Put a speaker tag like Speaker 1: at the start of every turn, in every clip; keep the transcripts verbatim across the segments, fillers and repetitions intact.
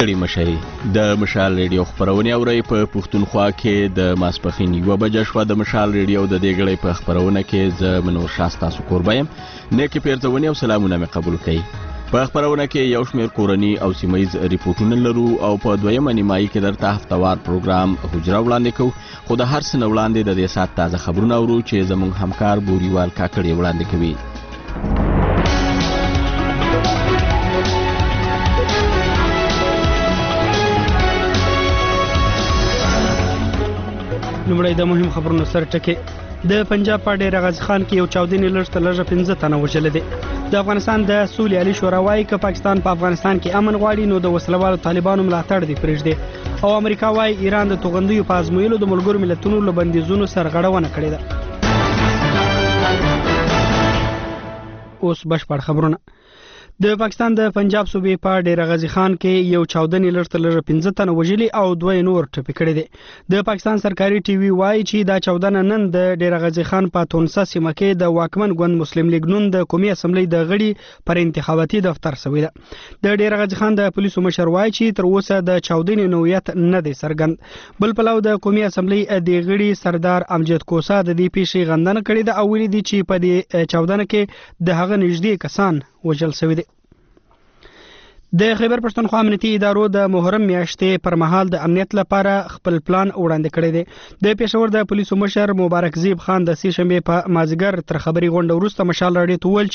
Speaker 1: ستړي مشئ د مشال ریډیو خبرونه اورئ په پښتونخوا کې د ماسپښین یوه بجه شوه. د مشال ریډیو د دې غړي په خبرونه کې زه منور شاه ستاسو کوربه یم. نیکې پیرزونې او سلامونه مې قبول کړئ. په خبرونه کې یو شمېر کورني او سیمهیز ریپورټونه لرو او په دویمه نیمایي کې درته هفتهوار پروګرام حجره وړاندې کوو. خو د هر څه نه وړاندې د دې ساعت تازه خبرونه اورو چې زموږ همکار بوریوال کاکړ یې وړاندې کوي.
Speaker 2: لومړی د مهم خبرونو سر ټکي. د پنجاب په ډېر غازي خان کې یو چاودنې لږ تر لږه پنځه تنه وژلي دي. د افغانستان د سولې عالي شورا وایي که پاکستان په افغانستان کې امن غواړي نو د وسلوالو طالبانو ملاتړ دې پرېږدي. او امریکا وایي ایران د توغندیو په ازمویلو د ملګرو ملتونو له بندیزونو سرغړونه کړې ده. اوس بشپړ خبرونه. د پاکستان د پنجاب صوبې په ډېر غازي خان کې یو چاودنې لږ تر لږه پنځه تنه وژلي او دوه نور ټپي کړي دي. د پاکستان سرکاري ټي وي وایي چې دا چاودنه نن د ډېر غازي خان په تونسه سیمه کې د واکمن ګوند مسلم لیگ نون د قومي اسمبلی د غړي پر انتخاباتي دفتر شوې ده. د ډېر غازي خان د پولیسو مشر وایي چې تر اوسه د چاودنې نوعیت نه دی څرګند. بل پلو د قومي اسمبلی د غړي سردار امجد کوسا د دې پیښې غندنه کړې ده او ویلي دي چې په دې چاودنه کې د هغه نږدې کسان وژل شوي دي. د خیبر پښتونخوا امنیتي ادارو د محرم میاشتې پر مهال د امنیت لپاره خپل پلان وړاندې کړی دی. د پېښور د پولیسو مشر مبارک زیب خان د سې شنبې په مازیګر تر خبري غونډه وروسته مشال راډیو ته وویل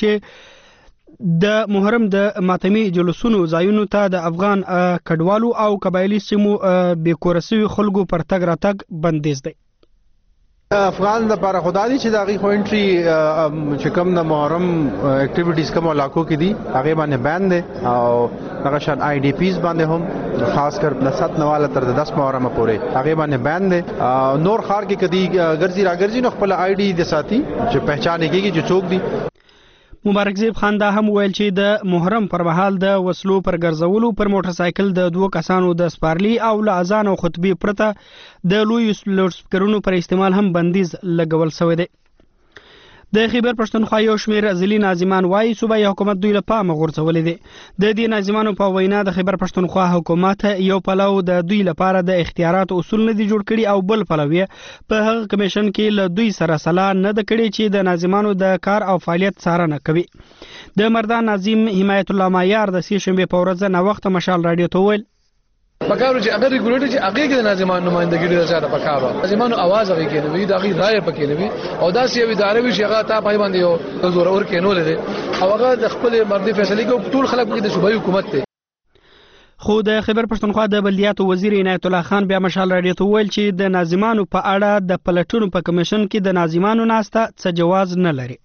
Speaker 2: چې د محرم د ماتمي جلوسونو ځایونو ته د افغان کډوالو او قبایلي سیمو بې کوره سوي خلکو پر تګ راتګ بندیز دی.
Speaker 3: افغان د لپاره خدا دي چې د هغې خو انټري چې کوم د محرم اکټیویټیز کوم علاقو کې دي هغې باندې بین دی او هغه شان آی ډي پیز باندې هم خاص کر د ست نواله تر د دس محرمه پورې هغې باندې بین دی. نور ښار کې کدي ګرځي راګرځي نو خپل آی ډي د ساتي چې پہچانې کېږي چې څوک دي.
Speaker 2: مبارک زیب خان دا هم ویل چې د محرم پر مهال د وسلو پر ګرځولو پر موټر سایکل د دوه کسانو د سپارلي او له اذان او خطبې پرته د لوی لوډ سپیکرونو پر استعمال هم بندیز لګول شوی دی. د خیبر پښتونخوا یو شمېر ځلي ناظمان وایي صوبایي حکومت دوی له پامه غورځولې دي. د دې ناظمانو په وینا د خیبر پښتونخوا حکومت یو پلو د دوی لپاره د اختیاراتو اصول نه دي جوړ کړي او بل پلو یې په هغه کمیشن کې له دوی سره سلا نه ده کړې چې د ناظمانو د کار او فعالیت څارنه کوي. د مردان ناظم حمایت الله مایار د سې شنبې په ورځ نه وخت مشال راډیو ته وویل
Speaker 4: پکارو چې هغه ریګولیټر چې هغه کې د ناظمانو نمائندګي ډېره زیاته پکارو. ناظمانو आवाज هغه کې نه وي د هغه رائے پکې نه وي او دا سی ادارې وي چې هغه تا پای باندې یو زور اور کې نه لري او هغه د خپل مردي فیصله کوي ټول خلک کې د صوبایي حکومت ته.
Speaker 2: خو د خیبر پښتونخوا د بلدیاتو وزیر عنایت الله خان بیا مشال راډیو ته ویل چې د ناظمانو په اړه د پلټونو په کمیشن کې د ناظمانو ناسته څه جواز نه لري.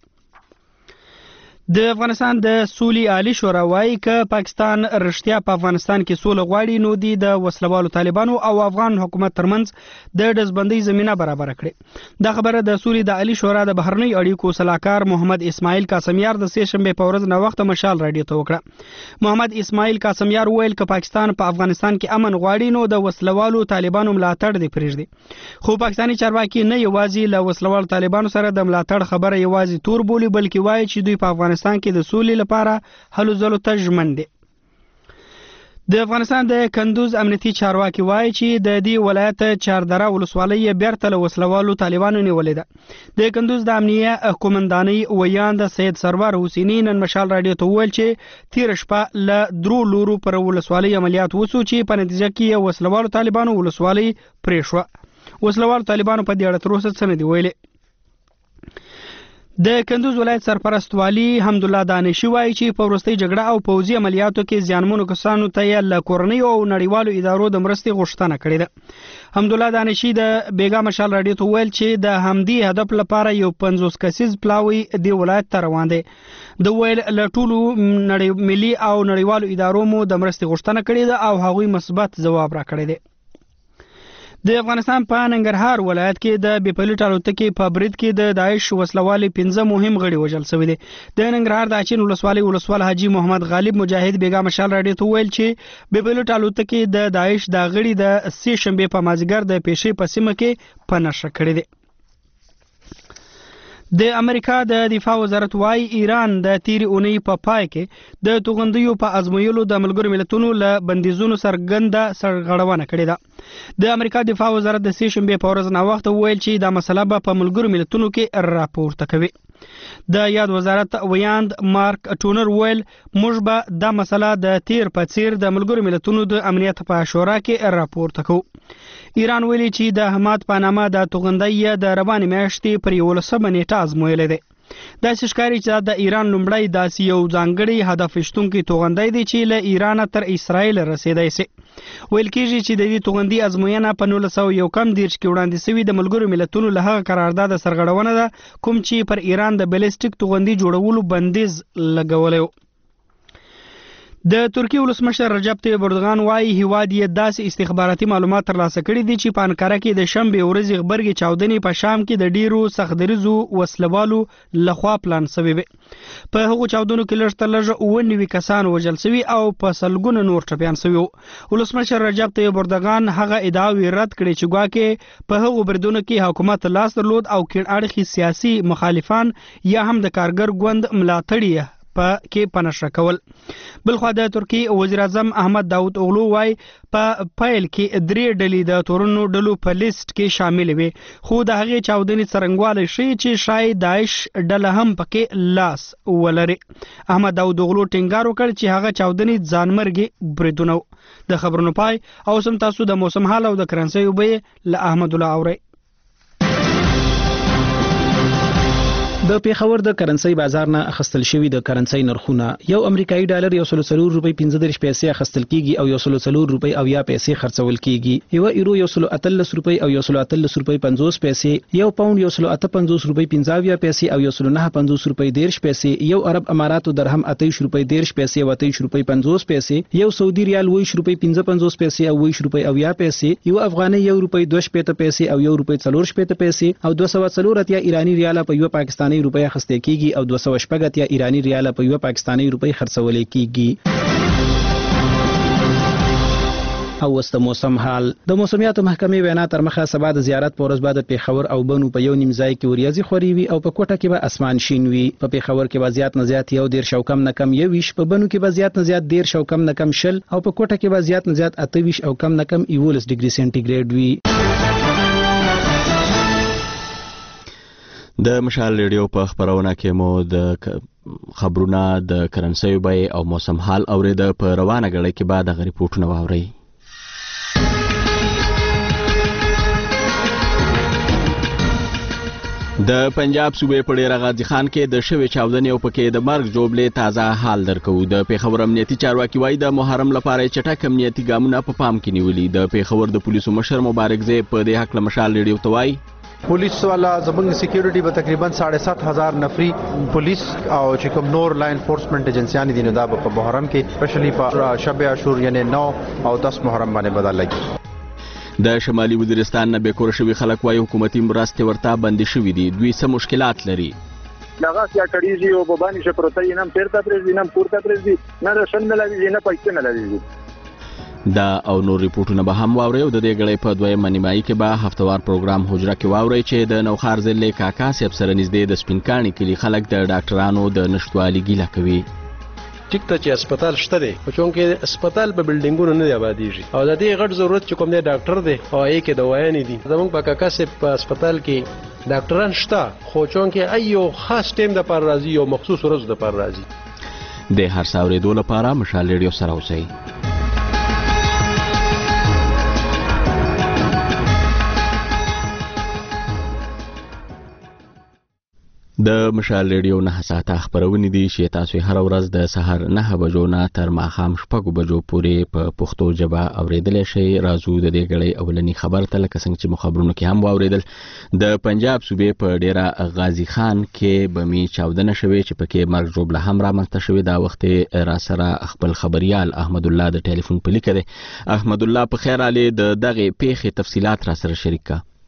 Speaker 2: د افغانستان د سولې عالي شورا وایي که پاکستان رښتیا په افغانستان کې سوله غواړي نو دی د وسلوالو طالبانو او افغان حکومت ترمنځ د ډزبندۍ زمینه برابر کړي. دا خبره د سولې د عالي شورا د بهرنۍ اړیکو سلاکار محمد اسماعیل قاسمیار د سې شنبې په ورځ نه وخت مشال راډیو ته وکړه. محمد اسماعیل قاسمیار ویل که پاکستان په افغانستان کې امن غواړي نو د وسلوالو طالبانو ملاتړ دی پرېږدي. خو پاکستاني چارواکي نه یوازې له وسلوالو طالبانو سره د ملاتړ خبره یوازې تور بولي بلکې وایي چې دوی په افغانستان کې د سولې لپاره هلو ځلو ته ژمن دي. د افغانستان د کندوز امنیتي چارواکي وایي چې د دې ولایت چاردره ولسوالۍ بیرته له وسلوالو طالبانو نیولې ده. د کندوز د امنیه قومندانۍ ویاند سید سرور حسیني نن مشال راډیو ته وویل چې تیر شپه له درو لورو پر ولسوالۍ عملیات وسو چې په نتیجه کې وسلوالو طالبانو ولسوالۍ پرې شوه. وسلوالو طالبانو په دې اړه تر اوسه څه نه دي ویلي. د کندوز ولایت سرپرست والی حمدالله دانشي وایي چې په وروستۍ جګړه او پوځي عملیاتو کې زیانمنو کسانو ته یې له کورنیو او نړیوالو ادارو د مرستې غوښتنه کړې ده. حمدالله دانشي د بیګا مشال راډیو ته ویل چې د همدې هدف لپاره یو پنځوس کسیز پلاوی د ولایت ته روان دی. د ویل له ټولو ملي او نړیوالو ادارو مو د مرستې غوښتنه کړې ده او هغوی مثبت ځواب راکړی دی. د افغانستان په ننګرهار ولایت کې د بې پلوټ الوتکې په برید کې د داعش وسلوالې پنځه مهم غړي وژل شوي دي. د ننګرهار د اچین ولسوالۍ ولسوال حاجي محمد غالب مجاهد بیګا مشال راډیو ته ویل چې بې پلوټ الوتکې د داعش د غړي د سې شنبې په مازیګر د پیښې په سیمه کې په نښه کړي دي. د امریکا د دفاع وزارت وايي ایران د تیرې اونۍ په پای کې د توغندیو په ازمویلو د ملګرو ملتونو له بندیزونو څرګنده سرغړونه کړې ده. د امریکا دفاع وزارت د سې شنبې په ورځ ناوخته وویل چې دا مسله به په ملګرو ملتونو کې راپورته کوي. د یاد وزارت ویاند مارک ټونر ویل موږ به دا مسله د تیر په څیر د ملګرو ملتونو د امنیت په شورا کې راپورته کوو. ایران ویلي چې د حماد په نامه د توغندۍ د روانې میاشتې پر یولسمه نیټه ازمویلی دی. داسې ښکاري چې د ایران لومړی داسې یو ځانګړی هدف ویشتونکی توغندی دی چې له ایران تر اسرائیل رسیدای سي. ویل کېږي چې د دې توغندي ازموینه په نولس سوه یو کم دېرش کې وړاندې سوي د ملګرو ملتونو له هغه قرارداد سرغړونه ده کوم چې پر ایران د بیلسټیک توغندي جوړولو بندیز لګولی و. د ترکیې ولسمشر رجب طیب اردوغان وايي هیواد یې داسې استخباراتي معلومات ترلاسه کړي دي چې په انقره کې د شنبې ورځې غبرګې چاودنې په شام کې د ډیرو سختدریزو وسلوالو لخوا پلان شوې وي. په هغو چاودنو کې لږ تر لږه اووه نوي کسان وژل شوي او په سلګونه نور ټپیان شوي وو. ولسمشر رجب طیب اردوغان هغه ادعاوې رد کړې چې ګواکې په هغو بریدونو کې حکومت لاس درلود او کیڼ اړخي سیاسي مخالفان یا هم د کارګر ګوند ملاتړي په کې پنشره کول. بلخوا د ترکیې وزیر اعظم احمد داود اوغلو وايي په پیل کې درې ډلې د تورنو ډلو په لیست کې شامل وي خو د هغې چاودنې څرنګوالی ښیي چې شاید داعش ډله هم پکې لاس ولري. احمد داود اوغلو ټینګار وکړ چې هغه چاودنې ځانمرګي بریدونه وو. د خبرونو پای او سم تاسو د موسم حال او د کرنسۍ بیې له احمد الله اورئ.
Speaker 5: د پیښور د کرنسۍ بازار نه اخستل شوی د کرنسۍ نرخونه یو امریکایي ډالر یو سل څلور روپۍ پنځه دېرش پیسې اخستل کیږي او یو سل څلور روپۍ او یا پیسې خرڅول کیږي. یو ایرو یو سل اتلس روپۍ او یو سل اتلس روپۍ پنځوس پیسې، یو پاوند یو سل اته پنځوس روپۍ پنځه اویا پیسې او یو سل نه پنځوس روپۍ دېرش پیسې، یو عرب اماراتو درهم اتهش روپۍ دېرش پیسې او اتهش روپۍ پنځوس پیسې، یو سعودي ریال ویش روپۍ پنځه پنځوس پیسې او ویش روپۍ او یا پیسې، یو افغاني یو روپۍ دوه شپېته پیسې او یو روپۍ څلور شپېته پیسې او دوه سوه څلور اتیا ایرانی ریال په یو پاکستاني روپۍ اخیستل کیږي او دوه سوه شپږ اتیا ایرانی ریال په یو پاکستاني روپۍ خرڅول کیږي. او وست موسم حال د موسمیاتو محکمې وینا تر مخه سبا د زیارت په ورځ بعد پیښور او بنو په یو نیم ځای کې وریځي خوري وي او په کوټه کې به اسمان شین وي. په پیښور کې به زیات نه زیات یو ډیر شو کم نه کم یویش، په بنو کې به زیات نه زیات ډیر شو کم نه کم شل او په کوټه کې به زیات نه زیات اتهویش او کم نه کم یوولس ډیګري سنټیګریډ وي.
Speaker 1: د مشال ریډیو په خبرونه کې مو د خبرونه د کرنسۍ بیې او موسم حال اورېده. په روانه غړۍ کې بعد غری پورټونه واوري. د پنجاب صوبې په ډېره غازي خان کې د شوې چاودنې او پکې د مرګ جوړلې تازه حال درکو. د پیښور امنیتي چارواکي وایي د محرم لپاره چټک امنیتي ګامونه په پام کې نیولي. د پیښور د پولیسو مشر مبارک زی په دې حق له مشال ریډیو ته وایي
Speaker 3: پولیس والا زمونږ سکیورټي به تقریبا ساڑھے سات هزار نفري پولیس او چې کوم نور لا انفورسمنت ایجنسیان دي نو دا په محرم کې سپیشلی په شب عاشور یعنی نو او دس محرم باندې بدل لګي.
Speaker 1: د شمالي وزیرستان نه بیکور شوي خلک وايي حکومتي مرستې ورته بندې شوي دي. دوی څه مشکلات لري؟
Speaker 6: دغه یا کړيږي او په باندې شپروتای نام پیرته پرېږي نام پورته پرېږي نه راشن نه لګي نه پیسې نه لګي.
Speaker 1: دا او نور ریپورتونه به هم واوري او د دې غړې په دویمه نیمایي کې به هفتوار پروګرام حجره کې واوري چې د نوخار ضلع کاکا صاحب سره نږدې د سپینکاڼي کلي خلک د ډاکټرانو د نشټوالي ګیله کوي.
Speaker 7: ټیک ته چې هسپتال شته دی خو چونکې هسپتال په بلډینګونو نه دی آبادیږي او د دې غټ ضرورت چې کوم دی ډاکټر دی او یې کې دوايانې دي. زموږ په کاکا صاحب په هسپتال کې ډاکټران شته خو چونکې ایو خاص ټیم د پر راځي او مخصوص ورځ د پر راځي.
Speaker 1: د هر څاورېدو لپاره مشال ریډیو سره اوسئ. د مشال ریډیو نه ساعته خبرونه دي چې تاسو هر ورځ د سحر نه بجو نه تر ماښام شپږ بجو پورې په پښتو ژبه اوریدل شي. راځو د دې غړې اولنی خبر ته لکه څنګه چې مخابرونو کې هم واوریدل. د پنجاب صوبې په ډیره غازي خان کې بمی چاودنه شوې چې پکې مرګ جوړه هم رامنځته شوې. دا وخت را سره خپل خبريال احمد الله د ټلیفون په لیکه دی. احمد الله په خیر علي د دغه پیښې تفصيلات را سره شریک کا.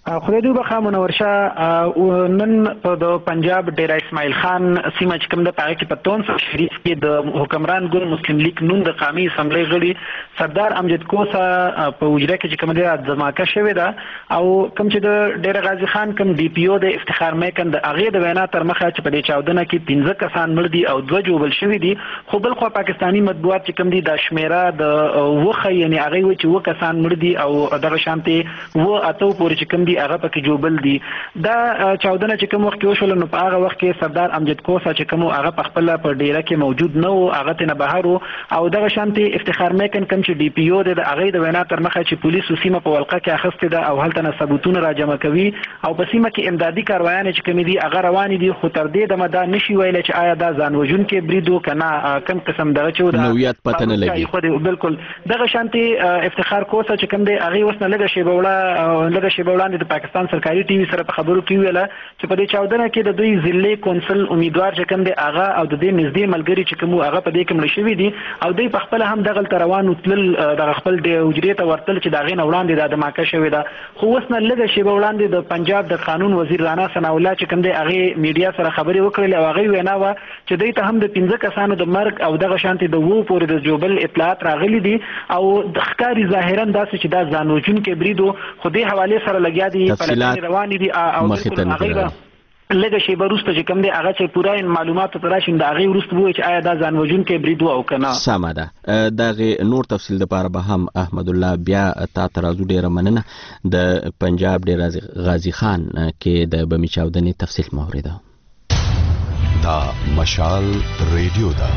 Speaker 8: خدای دې وبخښه منور شاه، نن د پنجاب ډیره اسماعیل خان سیمه چې کوم د پاره کې په تونس شریف کې د حکمران ګوند مسلم لیگ نون د قومي اسمبلی غړي سردار امجد کوسا په وجره کې چې کوم د ځماکه شوې ده او کوم چې د ډیره غازی خان کوم ډي پی او د افتخار میکن د اغه د وینا تر مخه چې په دې چاودنه کې پنځه کسان مړ دي او دوه جوړل شوي دي، خو بل خو پاکستانی مطبوعات چې کوم دي د شمیره د وخه یعنی هغه وی چې و کسان مړ دي او دغه شانته و اته پورې چې کوم دي هغه پکې جوړل دي. دا چاودنه چې کوم وخت وشول نو په هغه وخت کې سردار امجد کوسا چې کوم هغه په خپل په ډیره کې موجود نه و، هغه ته نه بهر او دغه شانته افتخار میکن کوم چې ډي پی او د هغه د وینا تر مخه چې پولیس سیمه په ولقه کې اخسته ده او هلته نه ثبوتونه را جمع کوي او په سیمه کې امدادي کاروایان چې کوم دي هغه روان دي، خو تر دې د مدا نشي ویل چې آیا دا ځان وژن کې بریدو کنه کم قسم دغه چې دا
Speaker 1: نویات پته نه لګي.
Speaker 8: خو بالکل دغه شانته افتخار کوسا چې کوم دی هغه اوس نه لګه شی بوله لګه شی بولاندې د پاکستان سرکاري ټي وي سره په خبرو کې ویله چې په دې چاودنه کې د دوی ضلع کونسل امیدوار چې کوم دی هغه او د دې نږدې ملګری چې کوم هغه په دې کې مړ شوی دي او دوی په خپل هم دغه تروان وتل د خپل د وجرې ته ورتل چې دا غین وړاندې د دماکه شوی ده، خو اوس نه لګه شی بولاندې د پنجاب د قانون وزیر رانا ثنا الله چې کوم دی هغه میډیا سره خبرې وکړلې او هغه وینا و چې دوی ته هم د پنځه کسانو د مرګ او دغه شانتي د وو پورې د جوبل اطلاعات راغلي دي او د ښکاری ظاهرا داسې چې دا ځانوجون کې بریدو خو دې حواله سره لګیا دي په روان دي او هغه لږه شی بروسته چې کوم دی هغه چې پورا معلومات تراشین د هغه ورسته وای چې آیا دا ځان وجون کې بریدو او کنه
Speaker 1: سمه ده. دغه نور تفصیل د پاره به هم احمد الله بیا تا ترازو ډیره مننه. د پنجاب ډیر غازی خان کې د بمی چاودنې تفصیل موریده.
Speaker 9: دا مشال ریډیو دا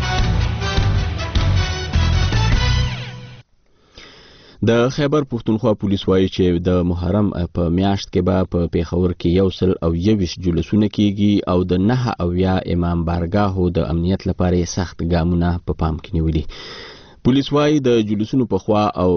Speaker 1: د خیبر پښتونخوا پولیس وایي چې د محرم په میاشت کې به په پیښور کې یو سل او یویش جلوسونه کیږي او د نه او یا امام بارګاهو د امنیت لپاره سخت ګامونه په پام کې نیولي. پولیس وایي د جلوسونو په خوا او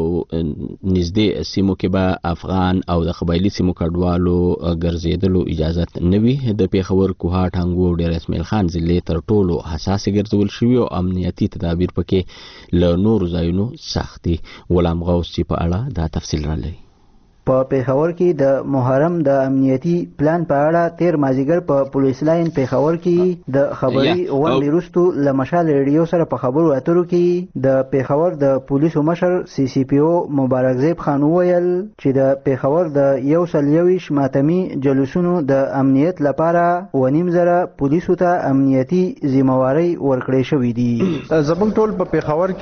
Speaker 1: نږدې سیمو کې به افغان او د قبایلي سیمو کډوالو ګرځېدلو اجازه نه وي. د پیښور کوهاټ هنګو ډیر اسماعیل خان ضلع تر ټولو حساس ګرځول شوی او امنیتي تدابیر پکې له نورو ځایونو سخت دي. غلام غوث چې په اړه دا تفصیل را لري.
Speaker 10: په پیښور کې د محرم د امنیتي پلان په اړه تیر مازیګر په پولیس لاین پیښور کې د خبري غونډې وروسته له مشال ریډیو سره په خبرو اترو کې د پیښور د پولیسو مشر سی سی پی او مبارک زیب خان وویل چې د پیښور د یو سل یویش ماتمي جلوسونو د امنیت لپاره ونیم زره پولیسو ته امنیتي ذمہواری ورکړې شوې دي.
Speaker 3: زمونږ ټول په پیښور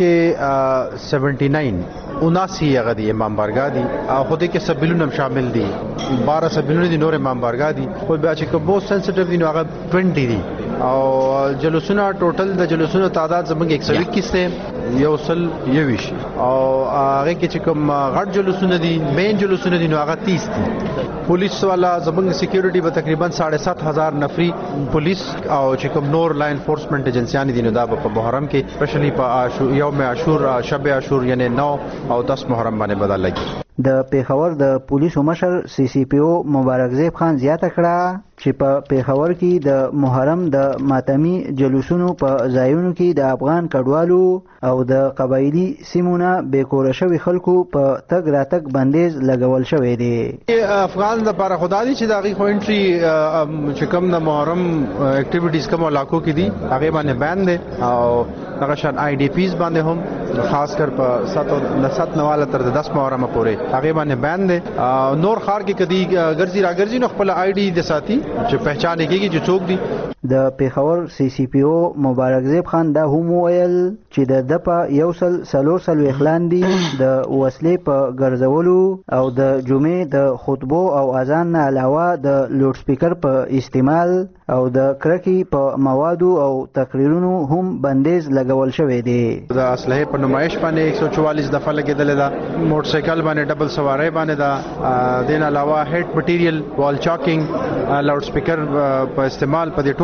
Speaker 3: کې سیونټي ناین اناسی هغه دی امام بارګاه دي او خو دې کې سبیلونه شامل دي، بارہ سبیلونه دي نور امام بارګاه دي، خو بیا چې کوم بہت سنسټیو دي نو هغه بیس دي او جلوسونه ټوټل د جلوسونو تعداد زمونږ ایک سو اکیس ته یو سل یویش او هغه کې چې کوم غټ جلوسونه دي مین جلوسونه دي نو هغه تیس دي. پولیس والا زمونږ سکیورټي به تقریبا ساڑھے سات ہزار نفری پولیس او چې کوم نور لا انفورسمنٹ ایجنسیان دي نو دا په محرم کې سپیشلی په یوم عاشور شب عاشور یعنی نو او دس محرم باندې بدل لګي.
Speaker 10: د پیښور د پولیسو مشر سی سی پی او مبارک زیب خان زیاته کړه چې په پیښور کې د محرم د ماتمي جلوسونو په ځایونو کې د افغان کډوالو او د قبایلی سیمونه بیکوره شوي خلکو په تګ راتګ بندیز لګول شوی دی.
Speaker 3: افغان د لپاره خدا دي چې د هغې خو انټري چې کوم د محرم اکټیویټیز کوم علاقو کې دي هغې باندې بین دی او دغه شان آی ډي پیز باندې هم خاص کر په سات نواله تر د دس محرم پورې هغه باندې بین دی. نور خار کې کدي ګرځي راګرځي نو خپل آی ډي د ساتي چې پہچان کېږي چې څوک دي.
Speaker 10: د پیښور سی سی پی او مبارک زیب خان دا هم ویل چې د دپا یو سل سلور سلو اخلان دي د وسلې په ګرځولو او د جمعې د خطبو او اذان نه علاوه د لوډ سپیکر په استعمال او د کرکی په موادو او تقریرونو هم بندیز لګول شوی دی.
Speaker 3: د اسلحه په نمایش باندې ایک سو چوالیس دفعه لګیدل دا موټر سایکل باندې ډبل سواری باندې دا دین علاوه هیډ مټیریل وال چاکینګ لاؤډ سپیکر په استعمال په دې ټول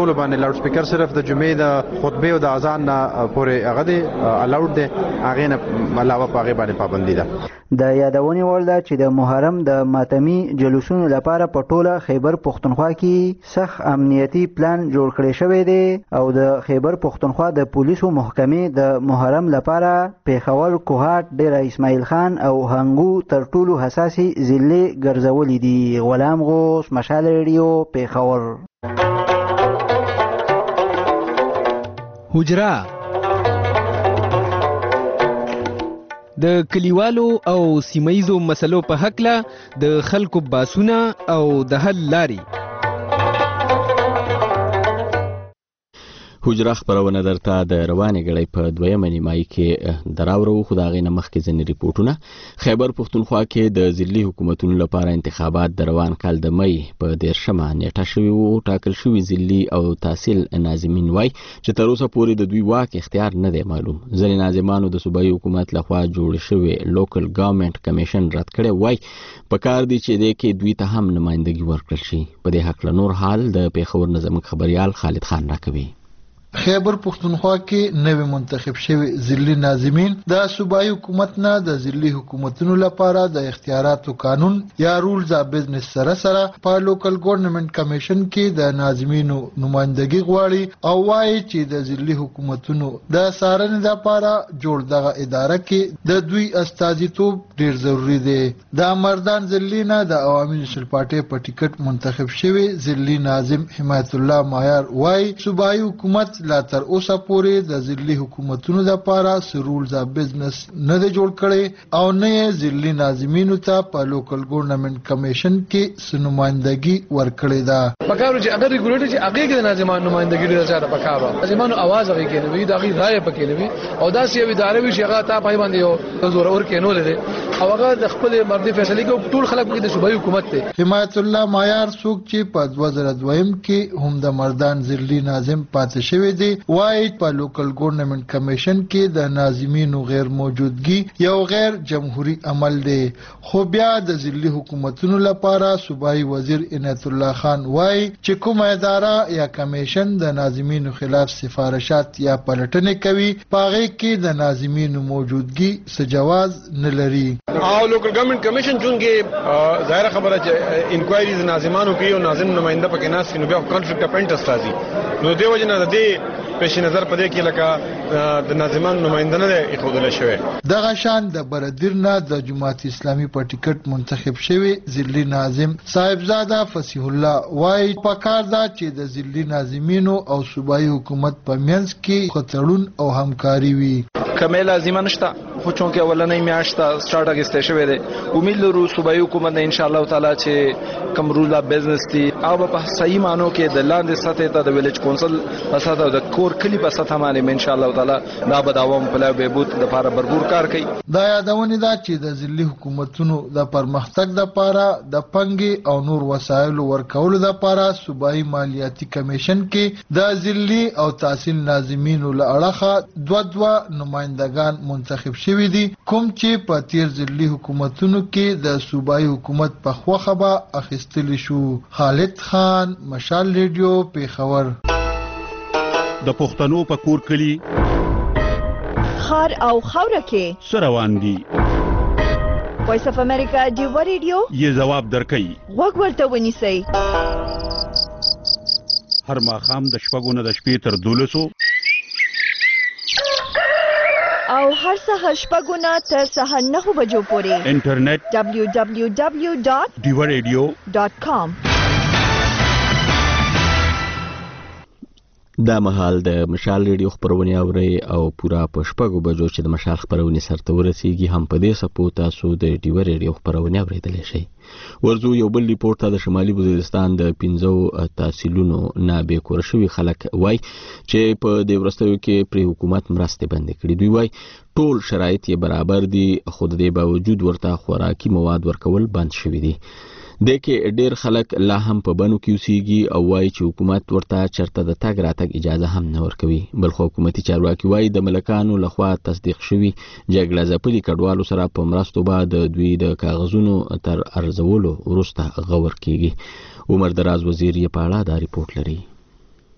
Speaker 3: ټول باندې لاوډ سپیکر صرف د جمعې د خطبه او د اذان نه پورې هغه دی الاوډ دی، هغه نه علاوه په هغه باندې پابندي ده.
Speaker 10: د یادونې وړ ده چې د محرم د ماتمي جلوسونو لپاره په ټوله خیبر پښتونخوا کې سخت امنیتي پلان جوړ کړی شوی دی او د خیبر پښتونخوا د پولیسو محکمې د محرم لپاره پیښور، کوهاټ، ډیره اسماعیل خان او هنګو تر ټولو حساسي ضلعې ګرځولې دي. غلام غوث، مشال ریډیو، پیښور.
Speaker 11: حجره د کلیوالو او سیمایزو مسلو په حقله د خلکو باسونه او د حل لاري.
Speaker 1: حجره خبرونه درته د روانې غړې په دویمه نیمایي کې دراورو، خو دا غینه مخکې ځنې ریپورتونه. خیبر پښتونخوا کې د ضلعي حکومتونو لپاره انتخابات د روان کال د مې په دیرشمه نیټه شوي وو. ټاکل شوي ضلعي او تحصیل ناظمین وایي چې تر اوسه پورې د دوی واک اختیار نه دی معلوم. ځینې ناظمانو د صوبایي حکومت لخوا جوړ شوی لوکل ګورنمنت کمیشن رد کړی وایي په کار دی چې د کې دوی ته هم نمائندګي ورکړل شي. په دې حق له نور حال د پیښور نه زموږ خبريال خالد خان راکوي.
Speaker 12: خیبر پښتونخوا کې نوې منتخب شوی ضلعي ناظمین د صوبایي حکومت نه د ضلعي حکومتونو لپاره د اختیاراتو قانون یا رولز اف بزنس سره سره په لوکل ګورنمنت کمیشن کې د ناظمینو نمائندګي غواړي او وایي چې د ضلعي حکومتونو د څارنې لپاره جوړ دغه اداره کې د دوی استازیتوب ډیر ضروری دی. د مردان ضلعي نه د عوامي نېشنل پارټي په ټیکټ منتخب شوی ضلعي ناظم حمایت الله مایار وایي صوبایي حکومت لا تر اوسه پورې د ضلعي حکومتونو لپاره رولز اف بزنس نه دی جوړ کړی او نه یې ضلعي ناظمینو ته په لوکل ګورنمنت کمیشن کې نمائندګي ورکړې ده.
Speaker 4: پکارو چې اگر ریګولیټر چې هغه کې د ناظمانو نمائندګي ډیره زیاته پکارو، ناظمانو आवाज هغه کې نه وي، دا غي رائے پکې نه وي او دا سی ادارې وي چې هغه ته پای باندې یو زور اور کې نه لري او هغه د خپل مردي فیصله کې ټول خلک کې د صوبایي حکومت ته.
Speaker 12: حمایت الله مایار څوک چې په دوه زره دوه کې هم د مردان ضلعي ناظم پاتې شوی دی وایي په لوکل ګورنمنت کمیشن کې د ناظمینو غیر موجودګي یو غیر جمهوری عمل دی. خو بیا د ضلعي حکومتونو لپاره صوبایي وزیر عنایت الله خان وایي چې کومه اداره یا کمیشن د ناظمینو خلاف سفارشات یا پلټنې کوي پاغه کې د ناظمینو موجودګي څه جواز نه لري.
Speaker 13: او لوکل ګورنمنت کمیشن چونګې ظاهر خبره چې انکوایریز ناظمانو کوي او ناظم نمائنده پکې ناس کې نو بیا کانفلیکټ اف انټرست راځي. نو دیو جنا د دې پیش نظر پدې کې لکه د ناظمان نمائنده نه دی خودل شوی.
Speaker 12: دغه شان د بردیر نه د جماعت اسلامي په ټیکټ منتخب شوی ضلعي ناظم صاحبزاده فصیح الله وایي پکار دا چې د ضلعي ناظمینو او صوبایي حکومت په منځ کې خطرون او همکاري وي.
Speaker 14: کمه لازمه نشته خو چونکه اولنې میاشته سٹارټ اگسته شوی دی. امید لرو صوبایي حکومت نه ان شاء الله تعالی چې کوم رول اف بزنس دی هغه په صحیح معنی کې د لاندې سطح ته د ویلیج کونسل په سطح او د کور کلی په سطح باندې ان شاء الله تعالی دا به دوام په لاره بهبود د لپاره بربور کار کوي.
Speaker 12: دا یادونه ده چې د ضلعي حکومتونو د پرمختګ لپاره د پنګي او نور وسایل ورکولو لپاره صوبایي مالیاتي کمیشن کې د ضلعي او تحصیل ناظمینو له اړخه دوه دوه نمائندگان منتخب شوي دي کوم چې په تیر ضلعي حکومتونو کې د صوبایي حکومت په خوخه به اخیستل شو. خالد خان، مشال ریډیو، پیښور.
Speaker 15: د پښتنو په کور کلی
Speaker 16: خار او خوره کې
Speaker 15: سروان دي.
Speaker 16: وایس اف امریکا دیو ریډیو
Speaker 15: یې جواب درکړي
Speaker 16: وګ ورته ونیسئ.
Speaker 15: هر ماښام د شپږو نه د شپې تر دولسو
Speaker 16: او هر سهار شپږو نه تر سهار نهو بجو پورې
Speaker 15: انټرنیټ
Speaker 16: دبلیو دبلیو دبلیو ډاٹ
Speaker 15: دیو ریډیو
Speaker 16: ډاٹ کام.
Speaker 1: دا مهال د مشال ریډیو خبرونه اوري او پورا په شپږو بجو چې د مشال خبرونه سرته ورسیږي هم په دې سپو تاسو د دیو ریډیو خبرونه اوریدلی شئ. ورزو یو بل ریپورت ته د شمالي وزیرستان د پنځو تحصیلونو نه بیکور شوي خلک وای چې په دې ورستیو کې پر حکومت مرستې بندې کړې. دوی وای ټول شرایط یې برابر دي خو د دې باوجود ورته خوراکي مواد ورکول بند شوي دي. د کې ډیر خلک لا هم په بنو کې اوسېږي او وایي چې حکومت ورته چرته د تګ راتګ اجازه هم نه ورکوي. بل خو حکومتي چارواکي وایي د ملکانو لخوا تصدیق شوي جګړه ځپلي کډوالو سره په مرستو به د دوی د کاغذونو تر ارزولو وروسته غور کیږي. عمر دراز وزیر یې په اړه دا ریپورت لري.